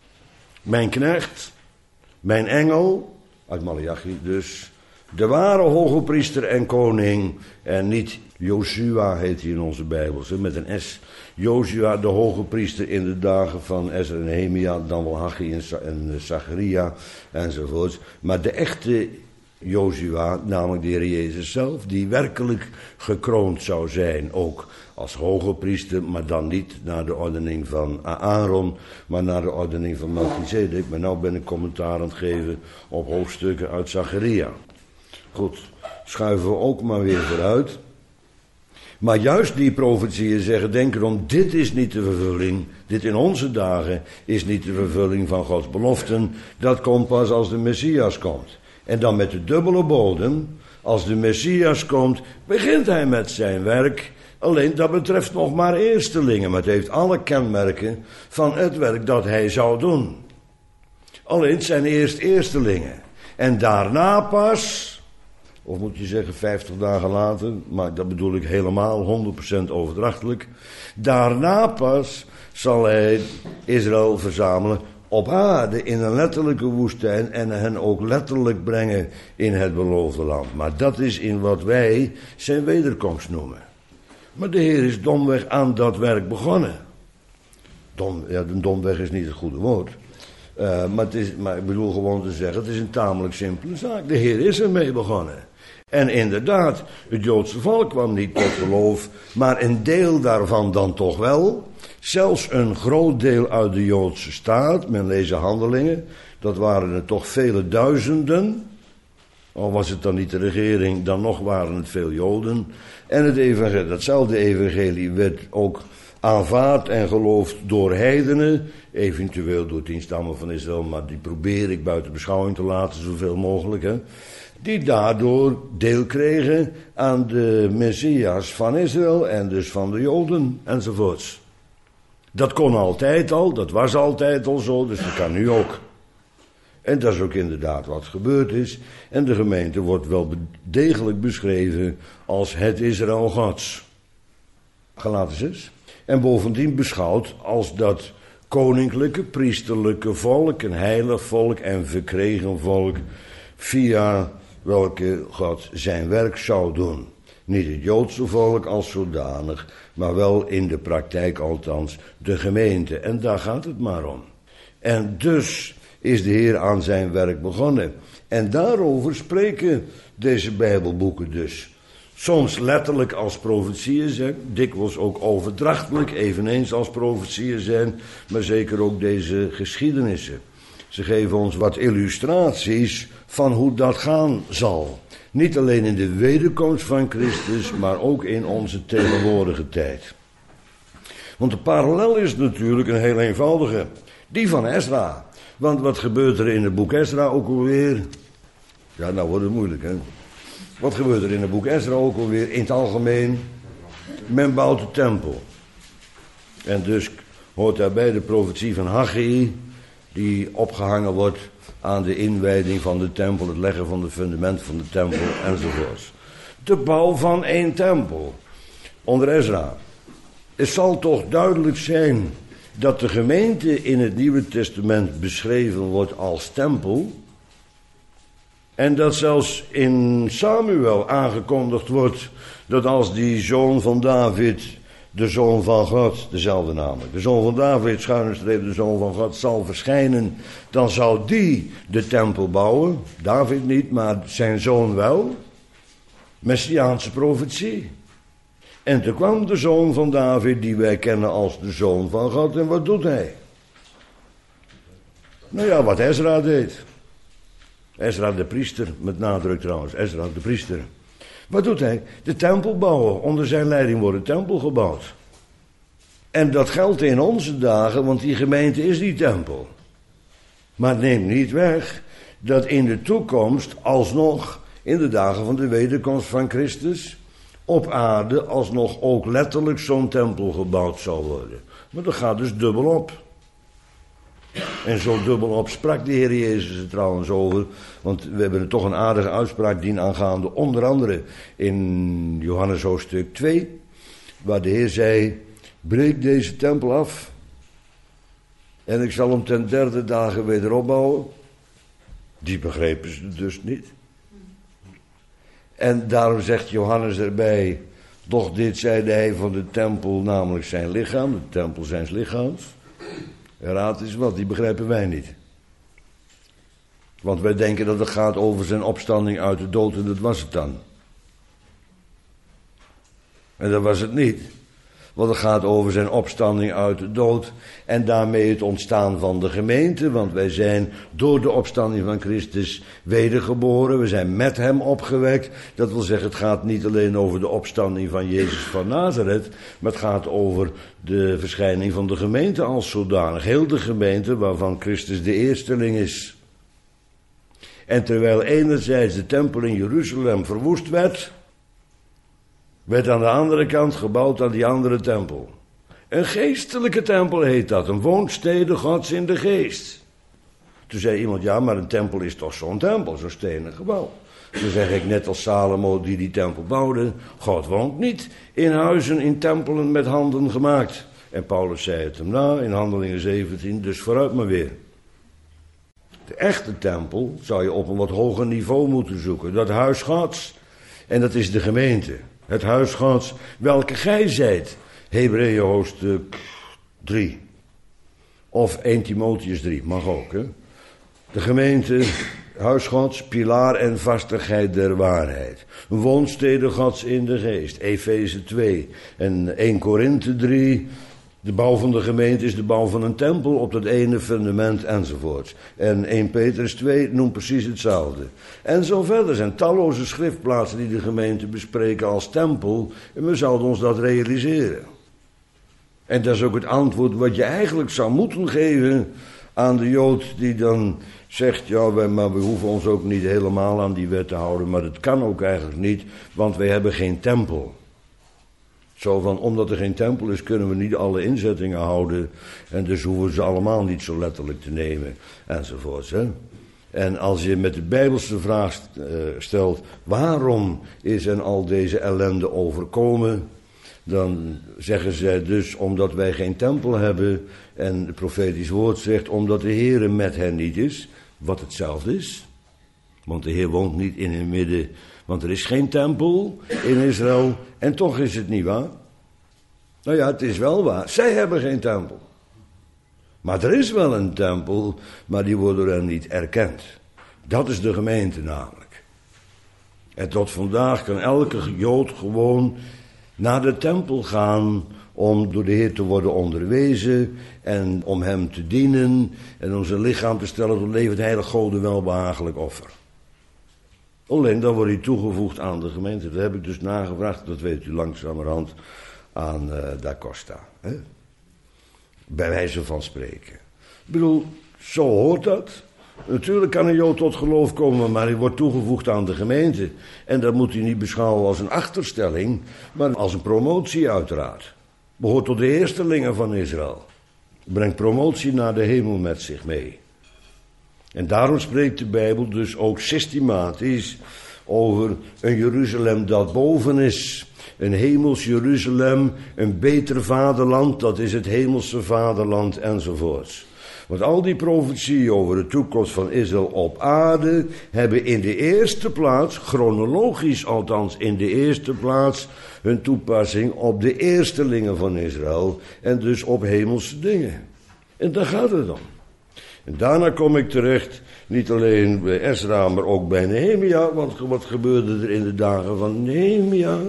Mijn knecht, mijn engel, uit Maleachi dus, de ware hoge priester en koning, en niet Jozua heet hij in onze Bijbels, met een S. Jozua, de hoge priester in de dagen van Ezra en Nehemia, dan wel Haggai en Zacharia enzovoorts. Maar de echte Jozua, namelijk de Heer Jezus zelf, die werkelijk gekroond zou zijn, ook als hoge priester, maar dan niet naar de ordening van Aaron, maar naar de ordening van Melchizedek. Maar nou ben ik commentaar aan het geven op hoofdstukken uit Zacharia. Goed, schuiven we ook maar weer vooruit. Maar juist die profetieën zeggen, denk erom, dit is niet de vervulling, dit in onze dagen is niet de vervulling van Gods beloften, dat komt pas als de Messias komt. En dan met de dubbele bodem, als de Messias komt, begint hij met zijn werk, alleen dat betreft nog maar eerstelingen, maar het heeft alle kenmerken van het werk dat hij zou doen. Alleen het zijn eerst eerstelingen. En daarna pas, of moet je zeggen 50 dagen later, maar dat bedoel ik helemaal 100% overdrachtelijk. Daarna pas zal hij Israël verzamelen op aarde in een letterlijke woestijn en hen ook letterlijk brengen in het beloofde land. Maar dat is in wat wij zijn wederkomst noemen. Maar de Heer is domweg aan dat werk begonnen. Domweg is niet het goede woord. Maar ik bedoel gewoon te zeggen, het is een tamelijk simpele zaak. De Heer is ermee begonnen. En inderdaad, het Joodse volk kwam niet tot geloof, maar een deel daarvan dan toch wel. Zelfs een groot deel uit de Joodse staat, men leest Handelingen, dat waren er toch vele duizenden. Al was het dan niet de regering, dan nog waren het veel Joden. En datzelfde evangelie werd ook aanvaard en geloofd door heidenen, eventueel door 10 stammen van Israël, maar die probeer ik buiten beschouwing te laten, zoveel mogelijk, hè. Die daardoor deel kregen aan de Messias van Israël en dus van de Joden enzovoorts. Dat kon altijd al, dat was altijd al zo, dus dat kan nu ook. En dat is ook inderdaad wat gebeurd is. En de gemeente wordt wel degelijk beschreven als het Israël Gods. Galaten 6. En bovendien beschouwd als dat koninklijke, priesterlijke volk, een heilig volk en verkregen volk, via welke God zijn werk zou doen. Niet het Joodse volk als zodanig, maar wel in de praktijk althans de gemeente. En daar gaat het maar om. En dus is de Heer aan zijn werk begonnen. En daarover spreken deze Bijbelboeken dus. Soms letterlijk als profetieën zijn, dikwijls ook overdrachtelijk, eveneens als profetieën zijn, maar zeker ook deze geschiedenissen. Ze geven ons wat illustraties van hoe dat gaan zal. Niet alleen in de wederkomst van Christus, maar ook in onze tegenwoordige tijd. Want de parallel is natuurlijk een heel eenvoudige. Die van Ezra. Want wat gebeurt er in het boek Ezra ook alweer? Ja, nou wordt het moeilijk, hè. Wat gebeurt er in het boek Ezra ook alweer? In het algemeen, men bouwt de tempel. En dus hoort daarbij de profetie van Haggai, die opgehangen wordt aan de inwijding van de tempel, het leggen van het fundament van de tempel enzovoorts. De bouw van 1 tempel onder Ezra. Het zal toch duidelijk zijn dat de gemeente in het Nieuwe Testament beschreven wordt als tempel. En dat zelfs in Samuel aangekondigd wordt dat als die zoon van David, de zoon van God, dezelfde namelijk, de zoon van David, schuine de zoon van God, zal verschijnen, dan zal die de tempel bouwen. David niet, maar zijn zoon wel. Messiaanse profetie. En toen kwam de zoon van David, die wij kennen als de zoon van God. En wat doet hij? Nou ja, wat Ezra deed. Ezra de priester, met nadruk trouwens, Ezra de priester. Wat doet hij? De tempel bouwen. Onder zijn leiding wordt de tempel gebouwd. En dat geldt in onze dagen, want die gemeente is die tempel. Maar het neemt niet weg dat in de toekomst, alsnog, in de dagen van de wederkomst van Christus, op aarde alsnog ook letterlijk zo'n tempel gebouwd zal worden. Maar dat gaat dus dubbelop. En zo dubbelop sprak de Heer Jezus er trouwens over. Want we hebben er toch een aardige uitspraak dienaangaande. Onder andere in Johannes hoofdstuk 2. Waar de Heer zei, breek deze tempel af. En ik zal hem ten 3e dagen weer opbouwen. Die begrepen ze dus niet. En daarom zegt Johannes erbij, doch dit zeide hij van de tempel, namelijk zijn lichaam, de tempel zijns lichaams. Raad eens wat, die begrijpen wij niet. Want wij denken dat het gaat over zijn opstanding uit de dood en dat was het dan. En dat was het niet. Want het gaat over zijn opstanding uit de dood en daarmee het ontstaan van de gemeente. Want wij zijn door de opstanding van Christus wedergeboren. We zijn met hem opgewekt. Dat wil zeggen, het gaat niet alleen over de opstanding van Jezus van Nazareth, maar het gaat over de verschijning van de gemeente als zodanig. Heel de gemeente waarvan Christus de eersteling is. En terwijl enerzijds de tempel in Jeruzalem verwoest werd aan de andere kant gebouwd aan die andere tempel. Een geestelijke tempel heet dat, een woonstede Gods in de geest. Toen zei iemand, ja, maar een tempel is toch zo'n tempel, zo'n stenen gebouw. Toen zeg ik, net als Salomo die tempel bouwde, God woont niet in huizen, in tempelen met handen gemaakt. En Paulus zei het hem na, in Handelingen 17, dus vooruit maar weer. De echte tempel zou je op een wat hoger niveau moeten zoeken, dat huis Gods. En dat is de gemeente. het huis Gods, welke gij zijt. Hebreeën hoofdstuk 3. Of 1 Timotheüs 3, mag ook, hè. De gemeente, huis Gods, pilaar en vastigheid der waarheid. Woonstede Gods in de geest, Efeze 2 en 1 Korinthe 3. De bouw van de gemeente is de bouw van een tempel op dat ene fundament enzovoort. En 1 Petrus 2 noemt precies hetzelfde. En zo verder zijn talloze schriftplaatsen die de gemeente bespreken als tempel. En we zouden ons dat realiseren. En dat is ook het antwoord wat je eigenlijk zou moeten geven aan de Jood die dan zegt, ja, maar we hoeven ons ook niet helemaal aan die wet te houden. Maar dat kan ook eigenlijk niet, want wij hebben geen tempel. Zo van, omdat er geen tempel is, kunnen we niet alle inzettingen houden. En dus hoeven we ze allemaal niet zo letterlijk te nemen, enzovoorts. Hè? En als je met de Bijbelse vraag stelt, waarom is en al deze ellende overkomen? Dan zeggen zij dus, omdat wij geen tempel hebben. En het profetisch woord zegt, omdat de Heere met hen niet is. Wat hetzelfde is. Want de Heer woont niet in hun midden. Want er is geen tempel in Israël. En toch is het niet waar. Nou ja, het is wel waar. Zij hebben geen tempel. Maar er is wel een tempel. Maar die wordt door hen niet erkend. Dat is de gemeente namelijk. En tot vandaag kan elke Jood gewoon naar de tempel gaan om door de Heer te worden onderwezen en om hem te dienen en om zijn lichaam te stellen tot levend heilig Gode welbehagelijk offer. Alleen dan wordt hij toegevoegd aan de gemeente. Dat heb ik dus nagevraagd, dat weet u langzamerhand aan Da Costa. Hè? Bij wijze van spreken. Ik bedoel, zo hoort dat. Natuurlijk kan een Jood tot geloof komen, maar hij wordt toegevoegd aan de gemeente. En dat moet hij niet beschouwen als een achterstelling, maar als een promotie uiteraard. Behoort tot de eerstelingen van Israël. Brengt promotie naar de hemel met zich mee. En daarom spreekt de Bijbel dus ook systematisch over een Jeruzalem dat boven is. Een hemels Jeruzalem, een beter vaderland, dat is het hemelse vaderland enzovoorts. Want al die profetieën over de toekomst van Israël op aarde hebben in de eerste plaats, chronologisch althans in de eerste plaats, hun toepassing op de eerstelingen van Israël en dus op hemelse dingen. En daar gaat het om. En daarna kom ik terecht, niet alleen bij Ezra, maar ook bij Nehemia, want wat gebeurde er in de dagen van Nehemia?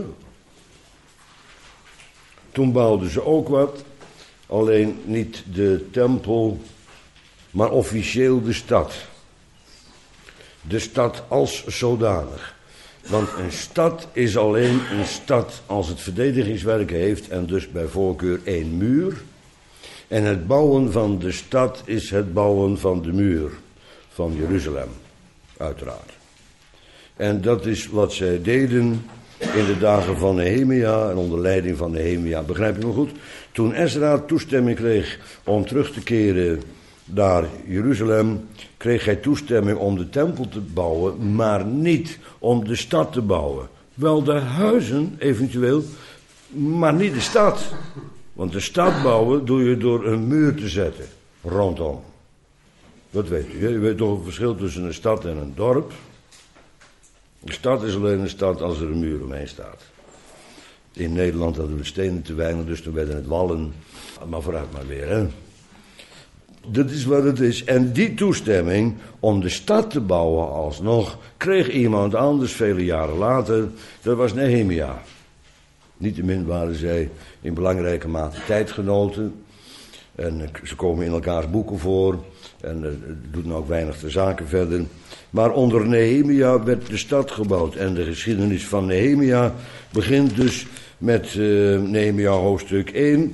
Toen bouwden ze ook wat, alleen niet de tempel, maar officieel de stad. De stad als zodanig. Want een stad is alleen een stad als het verdedigingswerk heeft en dus bij voorkeur 1 muur. En het bouwen van de stad is het bouwen van de muur van Jeruzalem, uiteraard. En dat is wat zij deden in de dagen van Nehemia en onder leiding van Nehemia. Begrijp je me goed? Toen Ezra toestemming kreeg om terug te keren naar Jeruzalem, kreeg hij toestemming om de tempel te bouwen, maar niet om de stad te bouwen. Wel de huizen eventueel, maar niet de stad. Want de stad bouwen doe je door een muur te zetten, rondom. Dat weet u. U weet toch het verschil tussen een stad en een dorp. Een stad is alleen een stad als er een muur omheen staat. In Nederland hadden we stenen te weinig, dus toen werden het wallen. Maar vooruit maar weer, hè. Dat is wat het is. En die toestemming om de stad te bouwen alsnog kreeg iemand anders vele jaren later. Dat was Nehemia. Niettemin waren zij in belangrijke mate tijdgenoten. En ze komen in elkaars boeken voor. En het doet nou ook weinig de zaken verder. Maar onder Nehemia werd de stad gebouwd. En de geschiedenis van Nehemia begint dus met Nehemia hoofdstuk 1.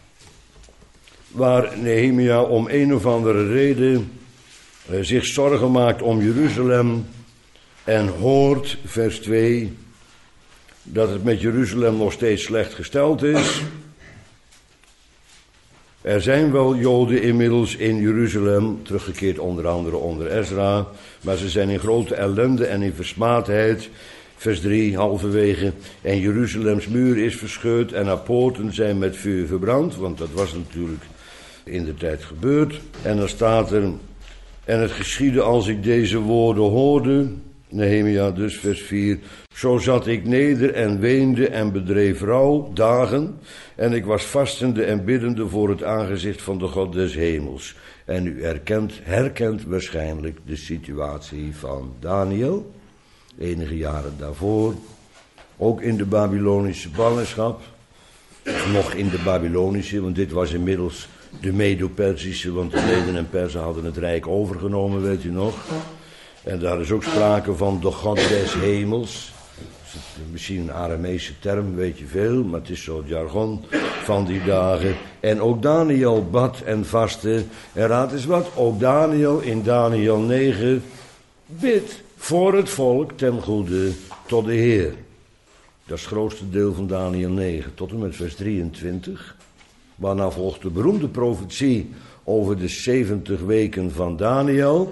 Waar Nehemia om een of andere reden zich zorgen maakt om Jeruzalem. En hoort, vers 2, dat het met Jeruzalem nog steeds slecht gesteld is. Er zijn wel Joden inmiddels in Jeruzalem, teruggekeerd onder andere onder Ezra, maar ze zijn in grote ellende en in versmaadheid. Vers 3, halverwege. En Jeruzalems muur is verscheurd en haar poorten zijn met vuur verbrand, want dat was natuurlijk in de tijd gebeurd. En dan staat er, en het geschiedde als ik deze woorden hoorde, Nehemia dus, vers 4. Zo zat ik neder en weende en bedreef rouw dagen. En ik was vastende en biddende voor het aangezicht van de God des hemels. En u herkent waarschijnlijk de situatie van Daniel. Enige jaren daarvoor. Ook in de Babylonische ballingschap. Nog in de Babylonische, want dit was inmiddels de Medo-Persische. Want de Meden en Perzen hadden het rijk overgenomen, weet u nog. En daar is ook sprake van de God des hemels. Misschien een Aramese term, weet je veel, maar het is zo het jargon van die dagen. En ook Daniel bad en vastte. En raad eens wat, ook Daniel in Daniel 9 bidt voor het volk ten goede tot de Heer. Dat is het grootste deel van Daniel 9, tot en met vers 23. Waarna volgt de beroemde profetie over de 70 weken van Daniel.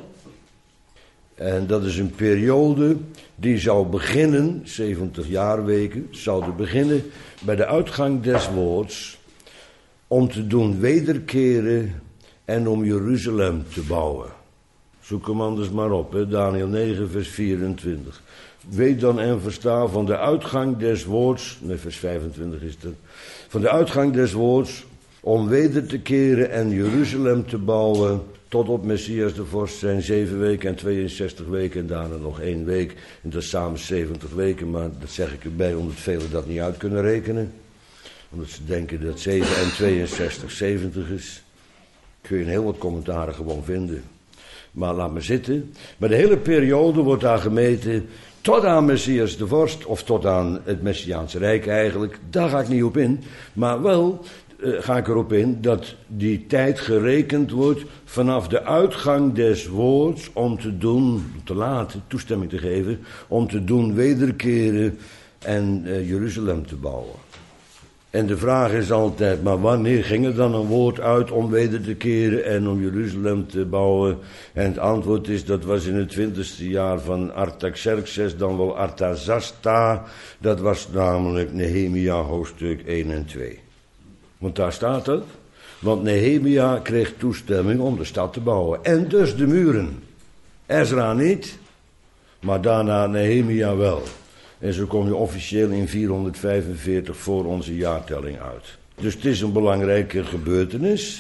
En dat is een periode die zou beginnen, 70 jaarweken, zouden beginnen bij de uitgang des woords om te doen wederkeren en om Jeruzalem te bouwen. Zoek hem anders maar op, hè? Daniel 9 vers 24. Weet dan en versta van de uitgang des woords, nee vers 25 is dat, van de uitgang des woords om weder te keren en Jeruzalem te bouwen tot op Messias de vorst zijn 7 weken en 62 weken en daarna nog 1 week. En dat is samen 70 weken, maar dat zeg ik erbij omdat velen dat niet uit kunnen rekenen. Omdat ze denken dat 7 en 62 70 is. Kun je in heel wat commentaren gewoon vinden. Maar laat maar zitten. Maar de hele periode wordt daar gemeten tot aan Messias de vorst, of tot aan het Messiaanse Rijk eigenlijk. Daar ga ik niet op in. Maar wel ga ik erop in dat die tijd gerekend wordt vanaf de uitgang des woords om te doen, te laten, toestemming te geven, om te doen wederkeren en Jeruzalem te bouwen. En de vraag is altijd, maar wanneer ging er dan een woord uit om weder te keren en om Jeruzalem te bouwen? En het antwoord is, dat was in het 20e jaar van Artaxerxes, dan wel Artazasta. Dat was namelijk Nehemia hoofdstuk 1 en 2. Want daar staat het. Want Nehemia kreeg toestemming om de stad te bouwen. En dus de muren. Ezra niet, maar daarna Nehemia wel. En zo kom je officieel in 445 voor onze jaartelling uit. Dus het is een belangrijke gebeurtenis.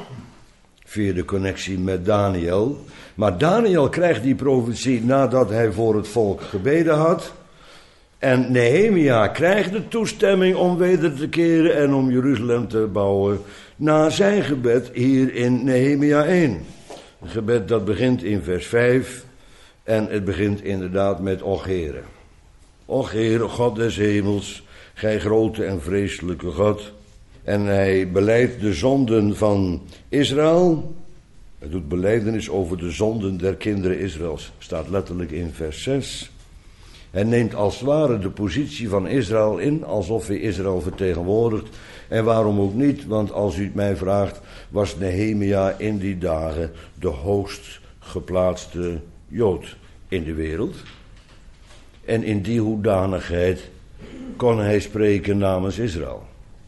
Via de connectie met Daniel. Maar Daniel krijgt die profetie nadat hij voor het volk gebeden had. En Nehemia krijgt de toestemming om weder te keren en om Jeruzalem te bouwen na zijn gebed hier in Nehemia 1. Een gebed dat begint in vers 5 en het begint inderdaad met Och Heere. Och Heere, God des hemels, gij grote en vreselijke God. En hij belijdt de zonden van Israël. Hij doet belijdenis over de zonden der kinderen Israëls. Staat letterlijk in vers 6. Hij neemt als het ware de positie van Israël in, alsof hij Israël vertegenwoordigt. En waarom ook niet, want als u het mij vraagt, was Nehemia in die dagen de hoogst geplaatste Jood in de wereld. En in die hoedanigheid kon hij spreken namens Israël.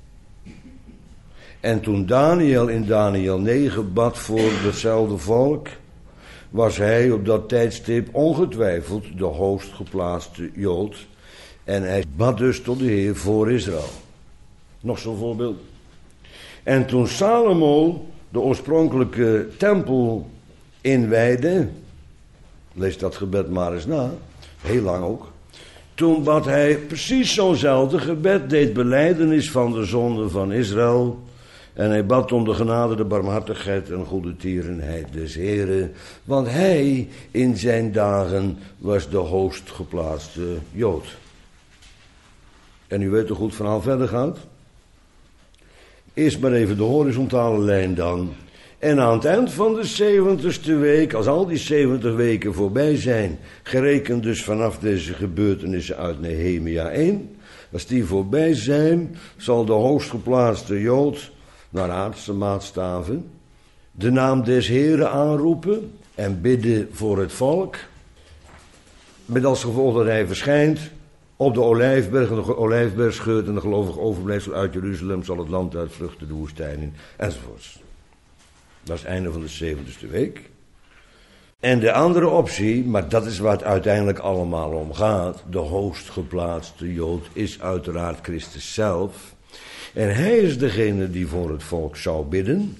En toen Daniel in Daniel 9 bad voor hetzelfde volk, was hij op dat tijdstip ongetwijfeld de hoogst geplaatste Jood. En hij bad dus tot de Heer voor Israël. Nog zo'n voorbeeld. En toen Salomo de oorspronkelijke tempel inwijdde, lees dat gebed maar eens na, heel lang ook. Toen bad hij precies zo'nzelfde gebed, deed belijdenis van de zonde van Israël. En hij bad om de genade, de barmhartigheid en goede tierenheid des Heren. Want hij in zijn dagen was de hoogst geplaatste Jood. En u weet hoe goed het verhaal verder gaat. Eerst maar even de horizontale lijn dan. En aan het eind van de 70ste week, als al die 70 weken voorbij zijn, gerekend dus vanaf deze gebeurtenissen uit Nehemia 1, als die voorbij zijn, zal de hoogstgeplaatste Jood, naar aardse maatstaven, de naam des Heren aanroepen en bidden voor het volk, met als gevolg dat hij verschijnt op de Olijfberg, en de Olijfberg scheurt en de gelovige overblijfsel uit Jeruzalem zal het land uitvluchten, de woestijn in, enzovoorts. Dat is het einde van de 70ste week. En de andere optie, maar dat is waar het uiteindelijk allemaal om gaat, de hoogstgeplaatste Jood is uiteraard Christus zelf. En hij is degene die voor het volk zou bidden.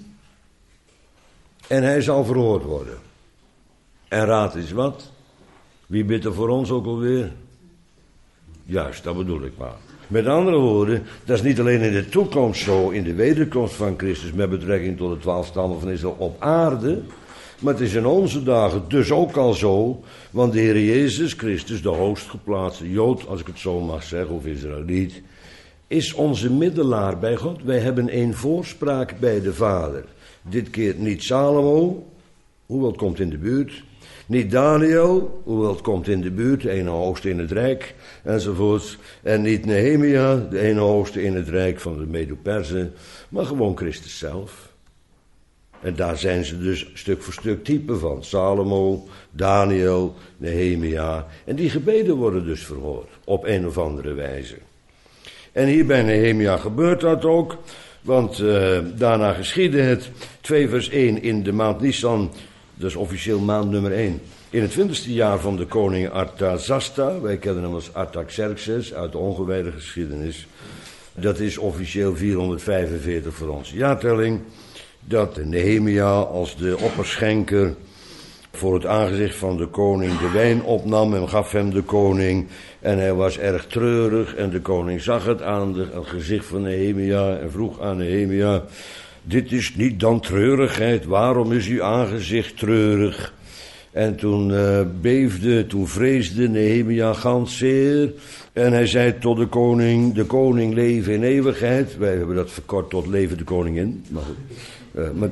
En hij zal verhoord worden. En raad eens wat? Wie bidt er voor ons ook alweer? Juist, dat bedoel ik maar. Met andere woorden, dat is niet alleen in de toekomst zo, in de wederkomst van Christus met betrekking tot de 12 stammen van Israël op aarde, maar het is in onze dagen dus ook al zo, want de Heer Jezus Christus, de hoogstgeplaatste Jood, als ik het zo mag zeggen, of Israëliet, is onze middelaar bij God. Wij hebben een voorspraak bij de Vader. Dit keer niet Salomo, hoewel het komt in de buurt. Niet Daniel, hoewel het komt in de buurt, de ene hoogste in het rijk, enzovoorts. En niet Nehemia, de ene hoogste in het rijk van de Medo-Perzen, maar gewoon Christus zelf. En daar zijn ze dus stuk voor stuk typen van. Salomo, Daniel, Nehemia. En die gebeden worden dus verhoord, op een of andere wijze. En hier bij Nehemia gebeurt dat ook, want daarna geschiedde het, 2 vers 1, in de maand Nisan, dat is officieel maand nummer 1, in het 20e jaar van de koning Artazasta, wij kennen hem als Artaxerxes uit de ongewijde geschiedenis, dat is officieel 445 voor onze jaartelling, dat Nehemia als de opperschenker voor het aangezicht van de koning de wijn opnam en gaf hem de koning. En hij was erg treurig en de koning zag het aan het gezicht van Nehemia en vroeg aan Nehemia: dit is niet dan treurigheid, waarom is uw aangezicht treurig? En toen toen vreesde Nehemia gans zeer. En hij zei tot de koning leven in eeuwigheid. Wij hebben dat verkort tot leven de koningin. Maar goed,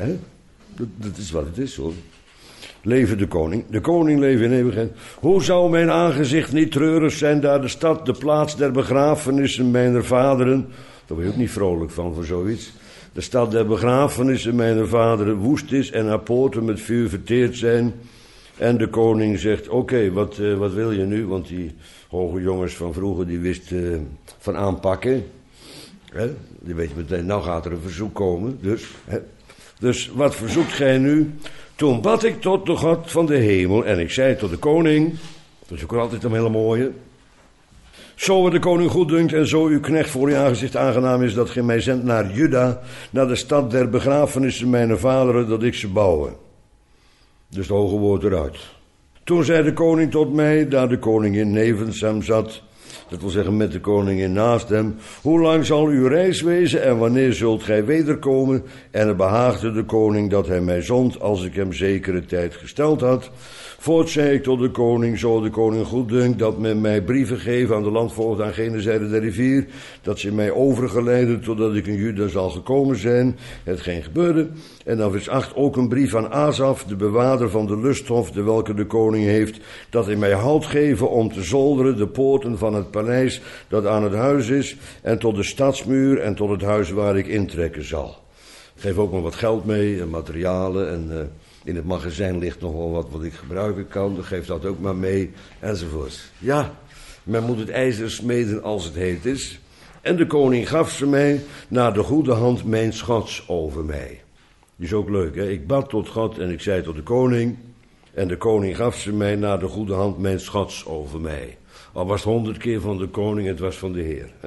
dat is wat het is hoor. Leven de koning leven in eeuwigheid. Hoe zou mijn aangezicht niet treurig zijn, daar de stad, de plaats der begrafenissen mijner vaderen, daar ben je ook niet vrolijk van voor zoiets, de stad der begrafenissen mijner vaderen woest is en haar poorten met vuur verteerd zijn. En de koning zegt, oké, wat wil je nu? Want die hoge jongens van vroeger, die wisten van aanpakken. Die weet je meteen, nou gaat er een verzoek komen. Dus wat verzoekt gij nu? Toen bad ik tot de God van de hemel en ik zei tot de koning, dat is ook altijd een hele mooie, zo het de koning goed dunkt en zo uw knecht voor uw aangezicht aangenaam is, dat gij mij zendt naar Juda, naar de stad der begrafenissen mijner vaderen, dat ik ze bouwen. Dus het hoge woord eruit. Toen zei de koning tot mij, daar de koningin nevens hem zat, dat wil zeggen met de koningin naast hem, hoe lang zal uw reis wezen en wanneer zult gij wederkomen? En het behaagde de koning dat hij mij zond, als ik hem zekere tijd gesteld had. Voorts zei ik tot de koning, zo de koning goeddunkt, dat men mij brieven geven aan de landvoogd aan gene zijde der rivier, dat ze mij overgeleiden totdat ik in Juda zal gekomen zijn, hetgeen gebeurde. En dan vers 8 ook een brief aan Asaf, de bewaarder van de lusthof, de welke de koning heeft, dat hij mij hout geven om te zolderen de poorten van het paleis dat aan het huis is, en tot de stadsmuur en tot het huis waar ik intrekken zal. Geef ook maar wat geld mee en materialen en in het magazijn ligt nog wel wat ik gebruiken kan, dan geef dat ook maar mee, enzovoort. Ja, men moet het ijzer smeden als het heet is. En de koning gaf ze mij naar de goede hand mijns Gods over mij. Die is ook leuk, hè? Ik bad tot God en ik zei tot de koning, en de koning gaf ze mij naar de goede hand mijns Gods over mij. Al was het 100 keer van de koning, het was van de Heer. Hè?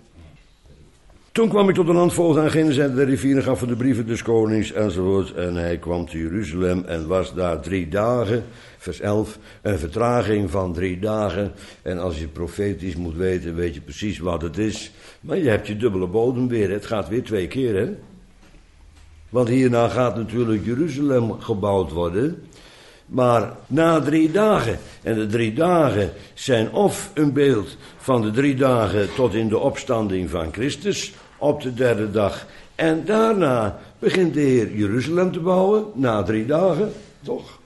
Toen kwam ik tot de landvoogd aan gene zijde der rivier en gaf de brieven des konings enzovoort. En hij kwam te Jeruzalem en was daar 3 dagen, vers 11, een vertraging van 3 dagen. En als je profetisch moet weten, weet je precies wat het is. Maar je hebt je dubbele bodem weer, het gaat weer 2 keer, hè. Want hierna gaat natuurlijk Jeruzalem gebouwd worden. Maar na 3 dagen, en de 3 dagen zijn of een beeld van de 3 dagen tot in de opstanding van Christus, op de 3e dag. En daarna begint de Heer Jeruzalem te bouwen, na 3 dagen, toch?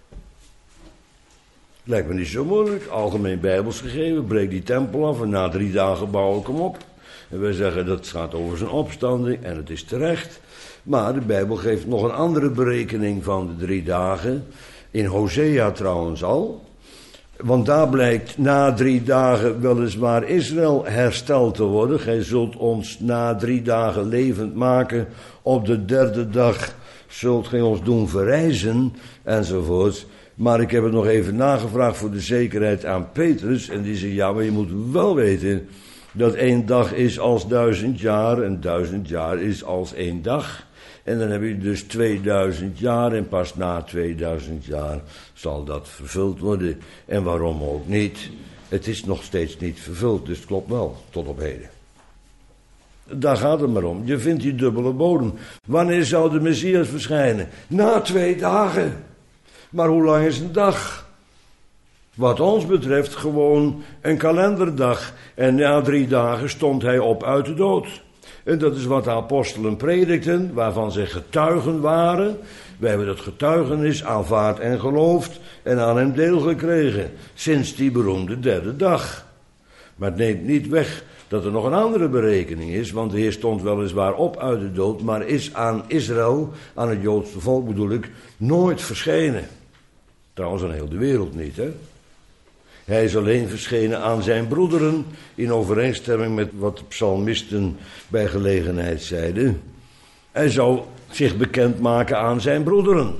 Lijkt me niet zo moeilijk, algemeen bijbels gegeven, breek die tempel af en na 3 dagen bouw ik hem op. En wij zeggen dat gaat over zijn opstanding en het is terecht. Maar de Bijbel geeft nog een andere berekening van de 3 dagen. In Hosea trouwens al. Want daar blijkt na 3 dagen weliswaar Israël hersteld te worden. Gij zult ons na 3 dagen levend maken. Op de 3e dag zult gij ons doen verrijzen. Enzovoort. Maar ik heb het nog even nagevraagd voor de zekerheid aan Petrus. En die zei, ja, maar je moet wel weten dat 1 dag is als 1000 jaar en 1000 jaar is als 1 dag. En dan heb je dus 2000 jaar en pas na 2000 jaar zal dat vervuld worden. En waarom ook niet? Het is nog steeds niet vervuld, dus het klopt wel, tot op heden. Daar gaat het maar om. Je vindt die dubbele bodem. Wanneer zou de Messias verschijnen? Na 2 dagen. Maar hoe lang is een dag? Wat ons betreft gewoon een kalenderdag. En na 3 dagen stond hij op uit de dood. En dat is wat de apostelen predikten, waarvan ze getuigen waren. Wij hebben dat getuigenis aanvaard en geloofd en aan hem deel gekregen. Sinds die beroemde 3e dag. Maar het neemt niet weg dat er nog een andere berekening is. Want de Heer stond weliswaar op uit de dood, maar is aan Israël, aan het Joodse volk bedoel ik, nooit verschenen. Trouwens aan heel de wereld niet, hè. Hij is alleen verschenen aan zijn broederen, in overeenstemming met wat de psalmisten bij gelegenheid zeiden. Hij zou zich bekendmaken aan zijn broederen.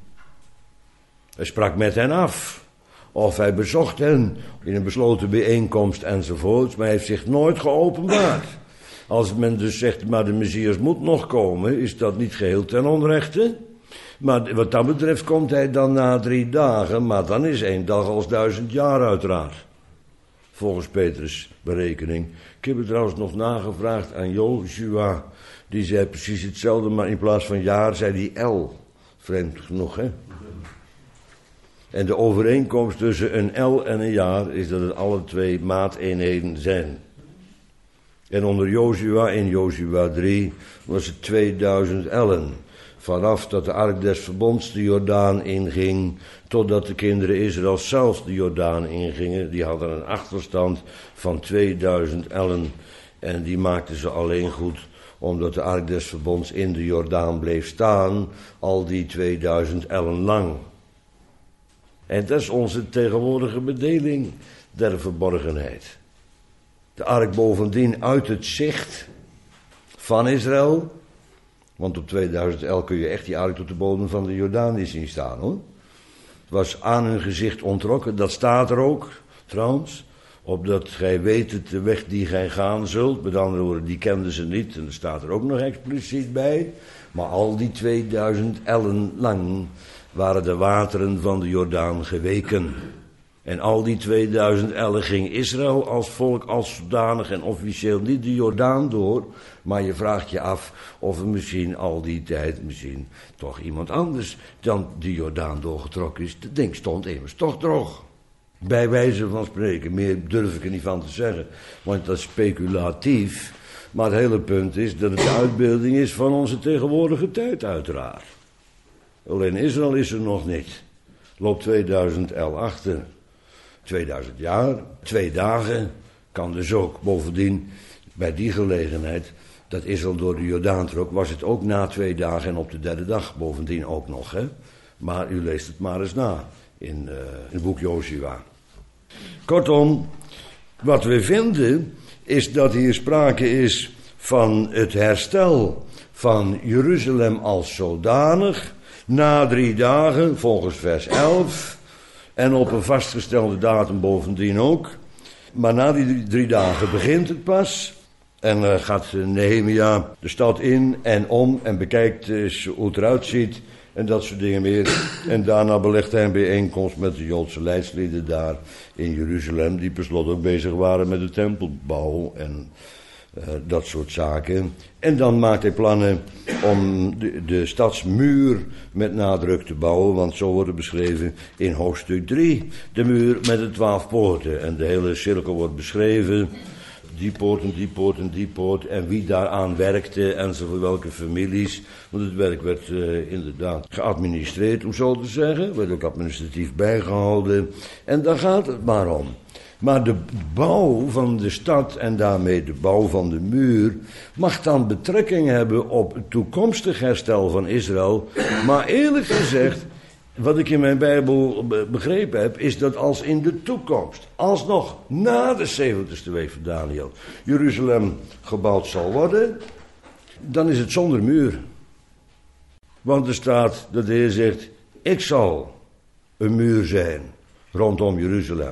Hij sprak met hen af, of hij bezocht hen in een besloten bijeenkomst enzovoorts, maar hij heeft zich nooit geopenbaard. Als men dus zegt, maar de Messias moet nog komen, is dat niet geheel ten onrechte. Maar wat dat betreft komt hij dan na 3 dagen, maar dan is 1 dag als 1000 jaar uiteraard. Volgens Petrus' berekening. Ik heb het trouwens nog nagevraagd aan Joshua. Die zei precies hetzelfde, maar in plaats van jaar zei hij L. Vreemd genoeg, hè? En de overeenkomst tussen een L en een jaar is dat het alle 2 maateenheden zijn. En onder Joshua, in Joshua 3, was het 2000 ellen. Vanaf dat de ark des verbonds de Jordaan inging, totdat de kinderen Israël zelfs de Jordaan ingingen. Die hadden een achterstand van 2000 ellen. En die maakten ze alleen goed omdat de ark des verbonds in de Jordaan bleef staan, al die 2000 ellen lang. En dat is onze tegenwoordige bedeling der verborgenheid. De ark bovendien uit het zicht van Israël. Want op 2000 el kun je echt die ark tot de bodem van de Jordaan niet zien staan, hoor. Het was aan hun gezicht ontrokken, dat staat er ook, trouwens. Opdat gij weet de weg die gij gaan zult. Met andere woorden, die kenden ze niet. En dat staat er ook nog expliciet bij. Maar al die 2000 ellen lang waren de wateren van de Jordaan geweken. En al die 2000 ellen ging Israël als volk, als zodanig en officieel niet de Jordaan door. Maar je vraagt je af of er misschien al die tijd misschien toch iemand anders dan de Jordaan doorgetrokken is. Dat ding stond immers toch droog. Bij wijze van spreken, meer durf ik er niet van te zeggen, want dat is speculatief. Maar het hele punt is dat het de uitbeelding is van onze tegenwoordige tijd uiteraard. Alleen Israël is er nog niet. Loopt 2000 el achter. 2000 jaar, 2 dagen, kan dus ook. Bovendien, bij die gelegenheid, dat Israël door de Jordaan trok, was het ook na 2 dagen en op de 3e dag. Bovendien ook nog, hè. Maar u leest het maar eens na in het boek Joshua. Kortom, wat we vinden is dat hier sprake is van het herstel van Jeruzalem als zodanig. Na 3 dagen, volgens vers 11. En op een vastgestelde datum bovendien ook. Maar na die 3 dagen begint het pas. En gaat Nehemia de stad in en om en bekijkt hoe het eruit ziet. En dat soort dingen meer. En daarna belegt hij een bijeenkomst met de Joodse leidslieden daar in Jeruzalem. Die per slot ook bezig waren met de tempelbouw en dat soort zaken. En dan maakt hij plannen om de stadsmuur met nadruk te bouwen. Want zo wordt het beschreven in hoofdstuk 3. De muur met de 12 poorten. En de hele cirkel wordt beschreven. Die poort en die poort en die poort. En wie daaraan werkte en voor welke families. Want het werk werd inderdaad geadministreerd, om zo te zeggen. Werd ook administratief bijgehouden. En daar gaat het maar om. Maar de bouw van de stad en daarmee de bouw van de muur mag dan betrekking hebben op het toekomstig herstel van Israël. Maar eerlijk gezegd, wat ik in mijn Bijbel begrepen heb, is dat als in de toekomst, alsnog na de 70ste week van Daniel, Jeruzalem gebouwd zal worden, dan is het zonder muur. Want er staat dat de Heer zegt, ik zal een muur zijn rondom Jeruzalem.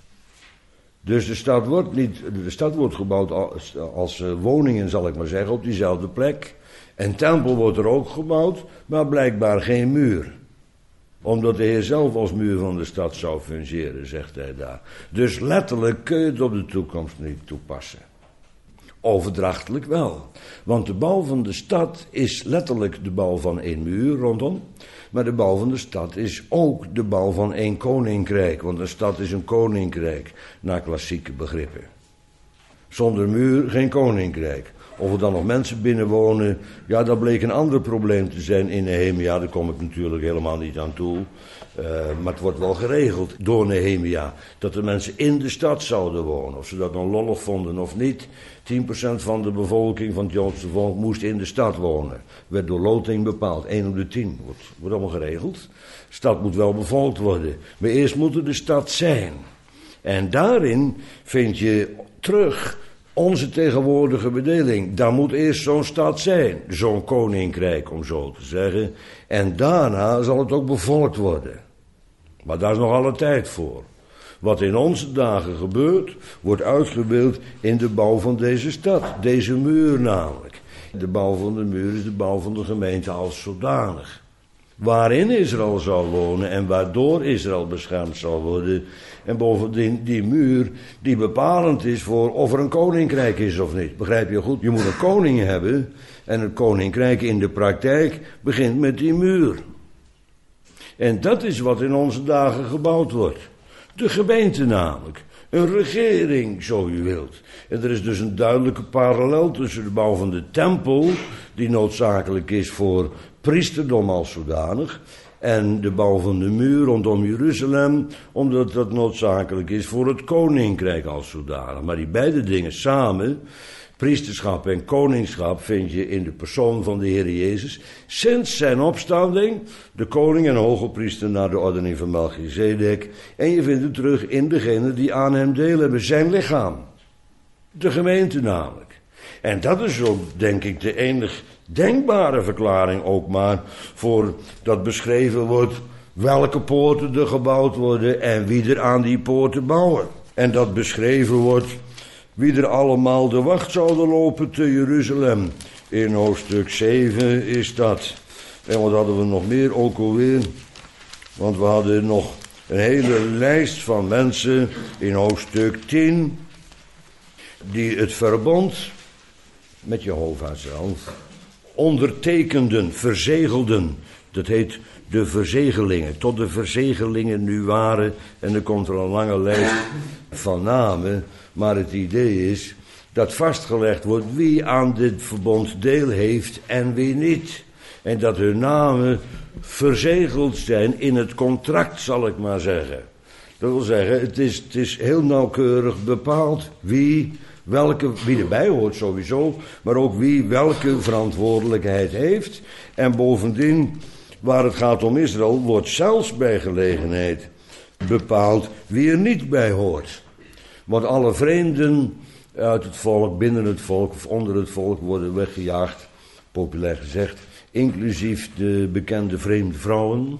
Dus de stad wordt gebouwd als woningen, zal ik maar zeggen, op diezelfde plek. En tempel wordt er ook gebouwd, maar blijkbaar geen muur. Omdat de Heer zelf als muur van de stad zou fungeren, zegt hij daar. Dus letterlijk kun je het op de toekomst niet toepassen. Overdrachtelijk wel. Want de bouw van de stad is letterlijk de bouw van één muur rondom. Maar de bouw van de stad is ook de bouw van één koninkrijk. Want een stad is een koninkrijk, naar klassieke begrippen. Zonder muur geen koninkrijk. Of er dan nog mensen binnenwonen, ja, dat bleek een ander probleem te zijn in Nehemia. Daar kom ik natuurlijk helemaal niet aan toe. Maar het wordt wel geregeld door Nehemia. Dat de mensen in de stad zouden wonen. Of ze dat nou lollig vonden of niet. 10% van de bevolking van het Joodse volk moest in de stad wonen. Werd door loting bepaald. 1 op de 10. Wordt allemaal geregeld. De stad moet wel bevolkt worden. Maar eerst moet er de stad zijn. En daarin vind je terug onze tegenwoordige bedeling. Daar moet eerst zo'n stad zijn. Zo'n koninkrijk, om zo te zeggen. En daarna zal het ook bevolkt worden. Maar daar is nog alle tijd voor. Wat in onze dagen gebeurt, wordt uitgebeeld in de bouw van deze stad. Deze muur namelijk. De bouw van de muur is de bouw van de gemeente als zodanig. Waarin Israël zal wonen en waardoor Israël beschermd zal worden. En bovendien die muur die bepalend is voor of er een koninkrijk is of niet. Begrijp je goed? Je moet een koning hebben en het koninkrijk in de praktijk begint met die muur. En dat is wat in onze dagen gebouwd wordt. De gemeente namelijk. Een regering, zo u wilt. En er is dus een duidelijke parallel tussen de bouw van de tempel, die noodzakelijk is voor priesterdom als zodanig, en de bouw van de muur rondom Jeruzalem, omdat dat noodzakelijk is voor het koninkrijk als zodanig. Maar die beide dingen samen, priesterschap en koningschap, vind je in de persoon van de Heer Jezus. Sinds zijn opstanding, de koning en hoge priester naar de ordening van Melchizedek. En je vindt het terug in degene die aan hem deel hebben, zijn lichaam. De gemeente namelijk. En dat is ook, denk ik, de enig denkbare verklaring ook maar voor dat beschreven wordt welke poorten er gebouwd worden en wie er aan die poorten bouwen. En dat beschreven wordt wie er allemaal de wacht zouden lopen te Jeruzalem. In hoofdstuk 7 is dat. En wat hadden we nog meer ook alweer? Want we hadden nog een hele lijst van mensen in hoofdstuk 10 die het verbond met Jehovah zelf ondertekenden, verzegelden. Dat heet de verzegelingen. Tot de verzegelingen nu waren. En er komt er een lange lijst van namen. Maar het idee is dat vastgelegd wordt wie aan dit verbond deel heeft en wie niet. En dat hun namen verzegeld zijn in het contract, zal ik maar zeggen. Dat wil zeggen, het is heel nauwkeurig bepaald wie erbij hoort sowieso, maar ook wie welke verantwoordelijkheid heeft. En bovendien, waar het gaat om Israël, wordt zelfs bij gelegenheid bepaald wie er niet bij hoort. Want alle vreemden uit het volk, binnen het volk of onder het volk worden weggejaagd, populair gezegd, inclusief de bekende vreemde vrouwen.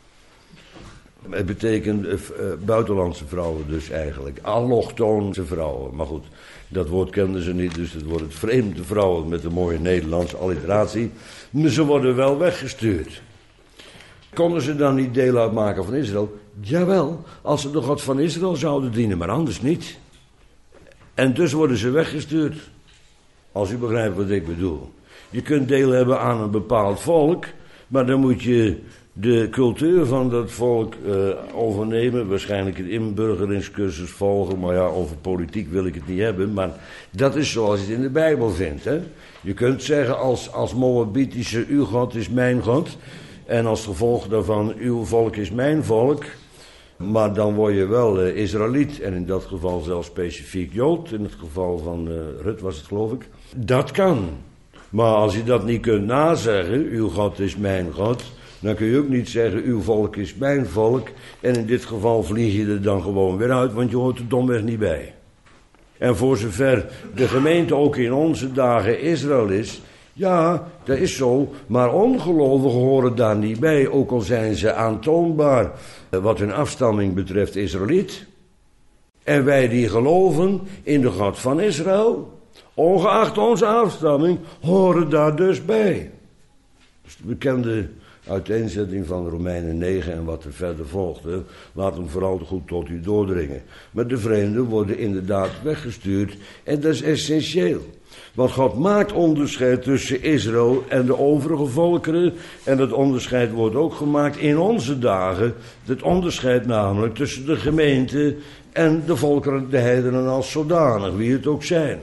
Het betekent buitenlandse vrouwen dus eigenlijk, allochtoonse vrouwen. Maar goed, dat woord kenden ze niet, dus het wordt het vreemde vrouwen met een mooie Nederlandse alliteratie. Maar ze worden wel weggestuurd. Konden ze dan niet deel uitmaken van Israël? Jawel, als ze de God van Israël zouden dienen, maar anders niet. En dus worden ze weggestuurd. Als u begrijpt wat ik bedoel. Je kunt deel hebben aan een bepaald volk, maar dan moet je de cultuur van dat volk overnemen. Waarschijnlijk een inburgeringscursus volgen, maar ja, over politiek wil ik het niet hebben. Maar dat is zoals je het in de Bijbel vindt. Hè? Je kunt zeggen als Moabitische, uw God is mijn God. En als gevolg daarvan, uw volk is mijn volk. Maar dan word je wel Israëliet. En in dat geval zelfs specifiek Jood. In het geval van Rut was het, geloof ik. Dat kan. Maar als je dat niet kunt nazeggen, uw God is mijn God, dan kun je ook niet zeggen, uw volk is mijn volk. En in dit geval vlieg je er dan gewoon weer uit, want je hoort er domweg niet bij. En voor zover de gemeente ook in onze dagen Israël is, Ja, dat is zo, maar ongelovigen horen daar niet bij, ook al zijn ze aantoonbaar wat hun afstamming betreft Israëliet. En wij die geloven in de God van Israël, ongeacht onze afstamming, horen daar dus bij. Dus de bekende uiteenzetting van Romeinen 9 en wat er verder volgde, laat hem vooral goed tot u doordringen. Maar de vreemden worden inderdaad weggestuurd en dat is essentieel. Want God maakt onderscheid tussen Israël en de overige volkeren. En dat onderscheid wordt ook gemaakt in onze dagen. Het onderscheid namelijk tussen de gemeente en de volkeren, de heidenen als zodanig, wie het ook zijn.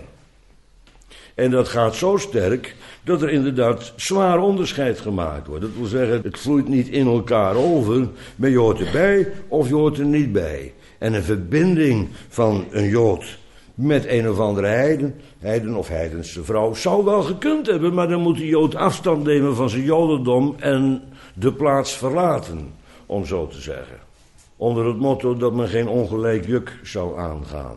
En dat gaat zo sterk dat er inderdaad zwaar onderscheid gemaakt wordt. Dat wil zeggen, het vloeit niet in elkaar over, maar je hoort erbij of je hoort er niet bij. En een verbinding van een Jood met een of andere heiden of heidense vrouw zou wel gekund hebben, maar dan moet de Jood afstand nemen van zijn jodendom en de plaats verlaten, om zo te zeggen. Onder het motto dat men geen ongelijk juk zou aangaan.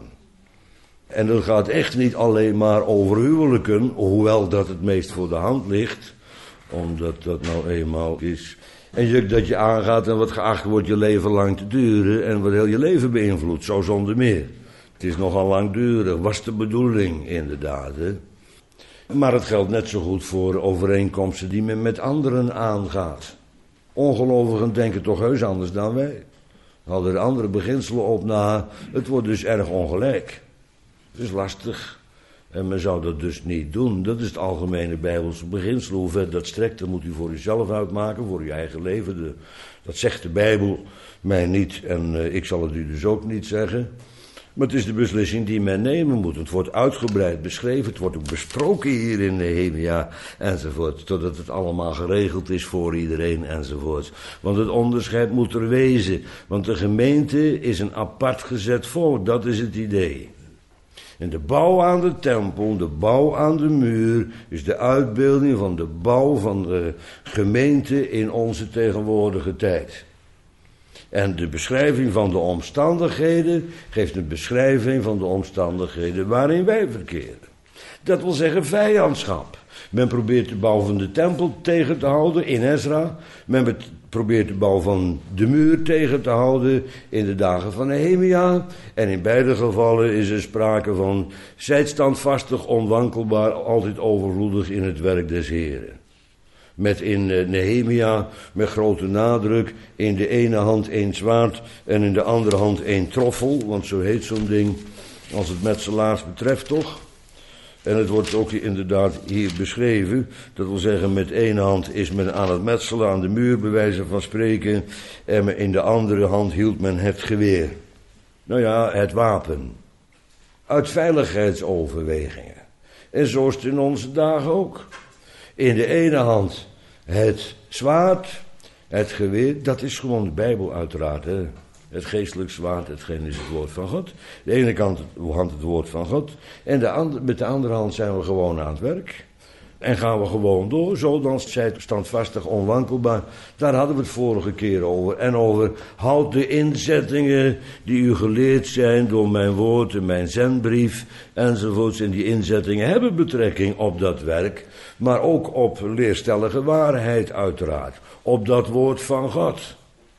En dat gaat echt niet alleen maar over huwelijken, hoewel dat het meest voor de hand ligt, omdat dat nou eenmaal is een juk dat je aangaat en wat geacht wordt je leven lang te duren en wat heel je leven beïnvloedt, zo zonder meer. Het is nogal langdurig, was de bedoeling inderdaad. Hè? Maar het geldt net zo goed voor overeenkomsten die men met anderen aangaat. Ongelovigen denken toch heus anders dan wij. Hadden er andere beginselen op na, het wordt dus erg ongelijk. Het is lastig. En men zou dat dus niet doen. Dat is het algemene Bijbelse beginsel. Hoe ver dat strekt, dat moet u voor uzelf uitmaken, voor uw eigen leven. Dat zegt de Bijbel mij niet en ik zal het u dus ook niet zeggen. Maar het is de beslissing die men nemen moet. Het wordt uitgebreid beschreven, het wordt ook besproken hier in Nehemia enzovoort. Totdat het allemaal geregeld is voor iedereen enzovoort. Want het onderscheid moet er wezen. Want de gemeente is een apart gezet volk, dat is het idee. En de bouw aan de tempel, de bouw aan de muur, is de uitbeelding van de bouw van de gemeente in onze tegenwoordige tijd. En de beschrijving van de omstandigheden geeft een beschrijving van de omstandigheden waarin wij verkeren. Dat wil zeggen vijandschap. Men probeert de bouw van de tempel tegen te houden in Ezra. Men probeert de bouw van de muur tegen te houden in de dagen van Nehemia. En in beide gevallen is er sprake van zijt standvastig, onwankelbaar, altijd overvloedig in het werk des Heren. Met in Nehemia met grote nadruk in de ene hand 1 zwaard en in de andere hand 1 troffel. Want zo heet zo'n ding als het metselaars betreft toch. En het wordt ook inderdaad hier beschreven. Dat wil zeggen met ene hand is men aan het metselen aan de muur bij wijze van spreken. En in de andere hand hield men het geweer. Nou ja, het wapen. Uit veiligheidsoverwegingen. En zo is het in onze dagen ook. In de ene hand het zwaard, het geweer, dat is gewoon de Bijbel uiteraard. Hè? Het geestelijk zwaard, hetgeen is het woord van God. De ene kant het woord van God. En met de andere hand zijn we gewoon aan het werk. En gaan we gewoon door, zodan zij standvastig onwankelbaar. Daar hadden we het vorige keer over. En over houd de inzettingen die u geleerd zijn door mijn woord en mijn zendbrief enzovoorts. En die inzettingen hebben betrekking op dat werk. Maar ook op leerstellige waarheid uiteraard. Op dat woord van God.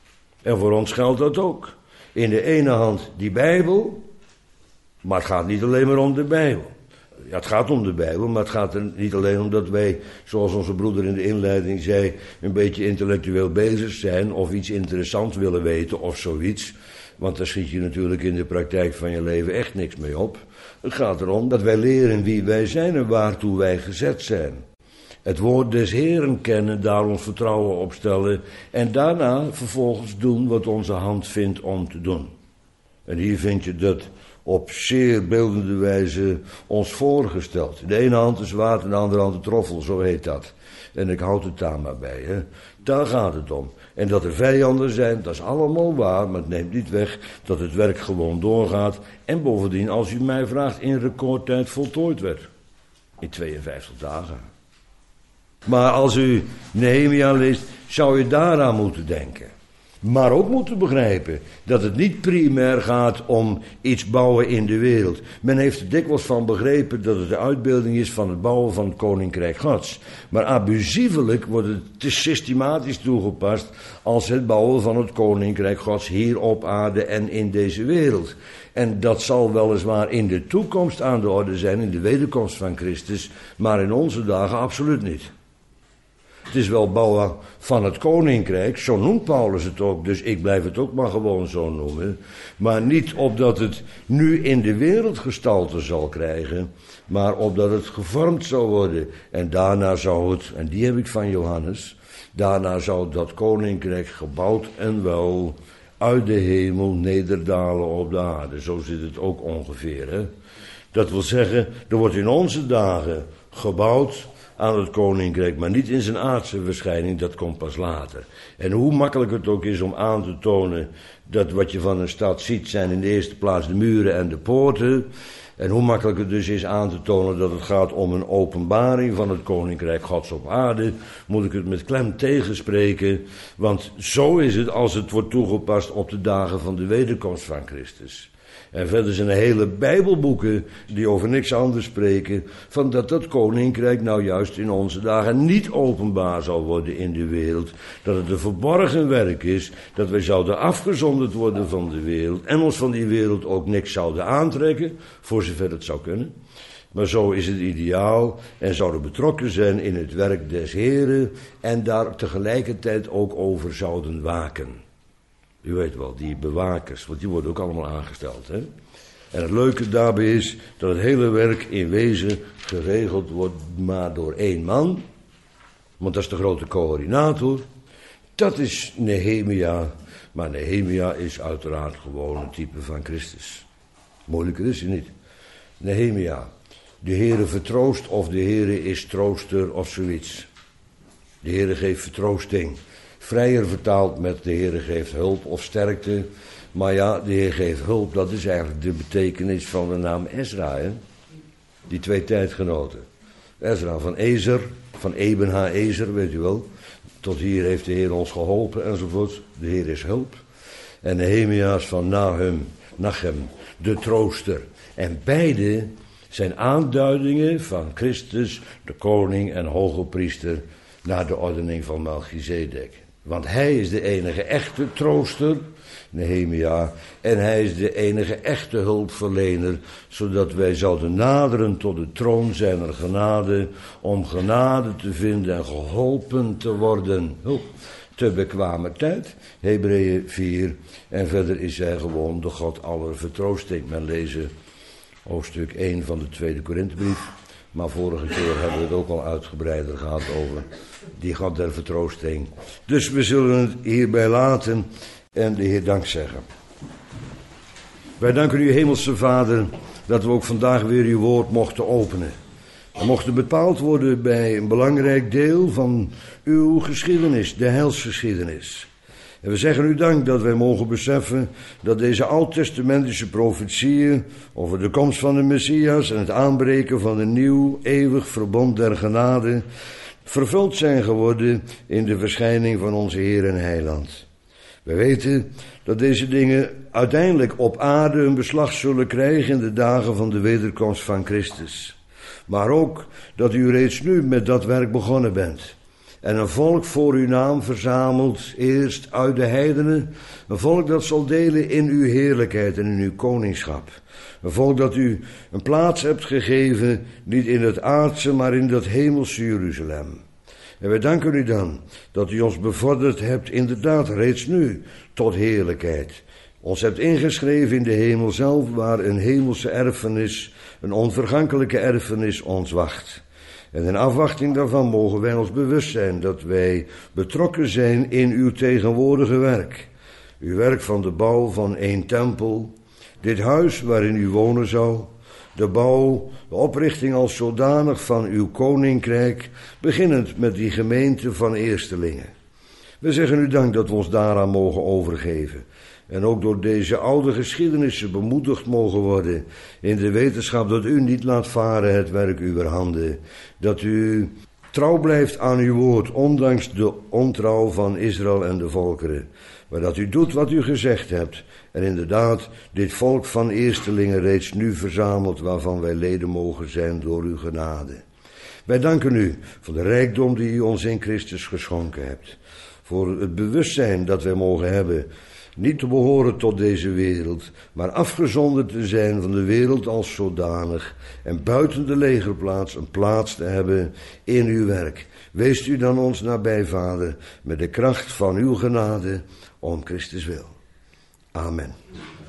En voor ons geldt dat ook. In de ene hand die Bijbel. Maar het gaat niet alleen maar om de Bijbel. Ja, het gaat om de Bijbel, maar het gaat er niet alleen om dat wij, zoals onze broeder in de inleiding zei, een beetje intellectueel bezig zijn of iets interessants willen weten of zoiets. Want daar schiet je natuurlijk in de praktijk van je leven echt niks mee op. Het gaat erom dat wij leren wie wij zijn en waartoe wij gezet zijn. Het woord des Heren kennen, daar ons vertrouwen op stellen en daarna vervolgens doen wat onze hand vindt om te doen. En hier vind je dat op zeer beeldende wijze ons voorgesteld. De ene hand een zwaard en de andere hand een troffel, zo heet dat. En ik houd het daar maar bij, hè. Daar gaat het om. En dat er vijanden zijn, dat is allemaal waar, maar het neemt niet weg dat het werk gewoon doorgaat. En bovendien, als u mij vraagt, in recordtijd voltooid werd. In 52 dagen. Maar als u Nehemia leest, zou je daaraan moeten denken. Maar ook moeten begrijpen dat het niet primair gaat om iets bouwen in de wereld. Men heeft er dikwijls van begrepen dat het de uitbeelding is van het bouwen van het Koninkrijk Gods. Maar abusievelijk wordt het te systematisch toegepast als het bouwen van het Koninkrijk Gods hier op aarde en in deze wereld. En dat zal weliswaar in de toekomst aan de orde zijn, in de wederkomst van Christus, maar in onze dagen absoluut niet. Het is wel bouwen van het koninkrijk, zo noemt Paulus het ook, dus ik blijf het ook maar gewoon zo noemen. Maar niet opdat het nu in de wereld gestalte zal krijgen, maar opdat het gevormd zal worden. En daarna zou het, en die heb ik van Johannes, daarna zou dat koninkrijk gebouwd en wel uit de hemel nederdalen op de aarde. Zo zit het ook ongeveer, hè. Dat wil zeggen, er wordt in onze dagen gebouwd aan het koninkrijk, maar niet in zijn aardse verschijning, dat komt pas later. En hoe makkelijk het ook is om aan te tonen dat wat je van een stad ziet zijn in de eerste plaats de muren en de poorten. En hoe makkelijk het dus is aan te tonen dat het gaat om een openbaring van het koninkrijk Gods op aarde, moet ik het met klem tegenspreken, want zo is het als het wordt toegepast op de dagen van de wederkomst van Christus. En verder zijn er hele bijbelboeken die over niks anders spreken, van dat koninkrijk nou juist in onze dagen niet openbaar zal worden in de wereld. Dat het een verborgen werk is, dat wij zouden afgezonderd worden van de wereld en ons van die wereld ook niks zouden aantrekken, voor zover het zou kunnen. Maar zo is het ideaal en zouden betrokken zijn in het werk des Heren en daar tegelijkertijd ook over zouden waken. U weet wel, die bewakers, want die worden ook allemaal aangesteld, hè. En het leuke daarbij is dat het hele werk in wezen geregeld wordt maar door één man. Want dat is de grote coördinator. Dat is Nehemia. Maar Nehemia is uiteraard gewoon een type van Christus. Moeilijker is hij niet. Nehemia. De Heere vertroost of de Heere is trooster of zoiets. De Heere geeft vertroosting. Vrijer vertaald met de Heere geeft hulp of sterkte. Maar ja, de Heer geeft hulp, dat is eigenlijk de betekenis van de naam Ezra, hè? Die twee tijdgenoten. Ezra van Ezer, van Eben ha-Ezer, weet u wel. Tot hier heeft de Heer ons geholpen enzovoort. De Heer is hulp. En Nehemia is van Nachem, de trooster. En beide zijn aanduidingen van Christus, de koning en hoge priester, naar de ordening van Melchizedek. Want hij is de enige echte trooster, Nehemia, en hij is de enige echte hulpverlener, zodat wij zouden naderen tot de troon zijner genade, om genade te vinden en geholpen te worden. Te bekwamer tijd, Hebreeën 4, en verder is hij gewoon de God aller vertroosting. Men lezen hoofdstuk 1 van de tweede Korinthebrief, maar vorige keer hebben we het ook al uitgebreider gehad over die God der vertroosting. Dus we zullen het hierbij laten en de Heer dank zeggen. Wij danken u, Hemelse Vader, dat we ook vandaag weer uw woord mochten openen. We mochten bepaald worden bij een belangrijk deel van uw geschiedenis, de heilsgeschiedenis. En we zeggen u dank dat wij mogen beseffen dat deze oud-testamentische profetieën over de komst van de Messias en het aanbreken van een nieuw, eeuwig verbond der genade vervuld zijn geworden in de verschijning van onze Heer en Heiland. We weten dat deze dingen uiteindelijk op aarde een beslag zullen krijgen in de dagen van de wederkomst van Christus. Maar ook dat u reeds nu met dat werk begonnen bent. En een volk voor uw naam verzamelt, eerst uit de heidenen. Een volk dat zal delen in uw heerlijkheid en in uw koningschap. Een volk dat u een plaats hebt gegeven, niet in het aardse, maar in dat hemelse Jeruzalem. En wij danken u dan dat u ons bevorderd hebt, inderdaad reeds nu, tot heerlijkheid. Ons hebt ingeschreven in de hemel zelf, waar een hemelse erfenis, een onvergankelijke erfenis ons wacht. En in afwachting daarvan mogen wij ons bewust zijn dat wij betrokken zijn in uw tegenwoordige werk. Uw werk van de bouw van één tempel, dit huis waarin u wonen zou, de bouw, de oprichting als zodanig van uw koninkrijk, beginnend met die gemeente van eerstelingen. We zeggen u dank dat we ons daaraan mogen overgeven. En ook door deze oude geschiedenissen bemoedigd mogen worden in de wetenschap dat u niet laat varen het werk uwer handen. Dat u trouw blijft aan uw woord, ondanks de ontrouw van Israël en de volkeren. Maar dat u doet wat u gezegd hebt. En inderdaad, dit volk van eerstelingen reeds nu verzamelt, waarvan wij leden mogen zijn door uw genade. Wij danken u voor de rijkdom die u ons in Christus geschonken hebt. Voor het bewustzijn dat wij mogen hebben, niet te behoren tot deze wereld, maar afgezonderd te zijn van de wereld als zodanig en buiten de legerplaats een plaats te hebben in uw werk. Wees u dan ons nabij, Vader, met de kracht van uw genade om Christus wil. Amen.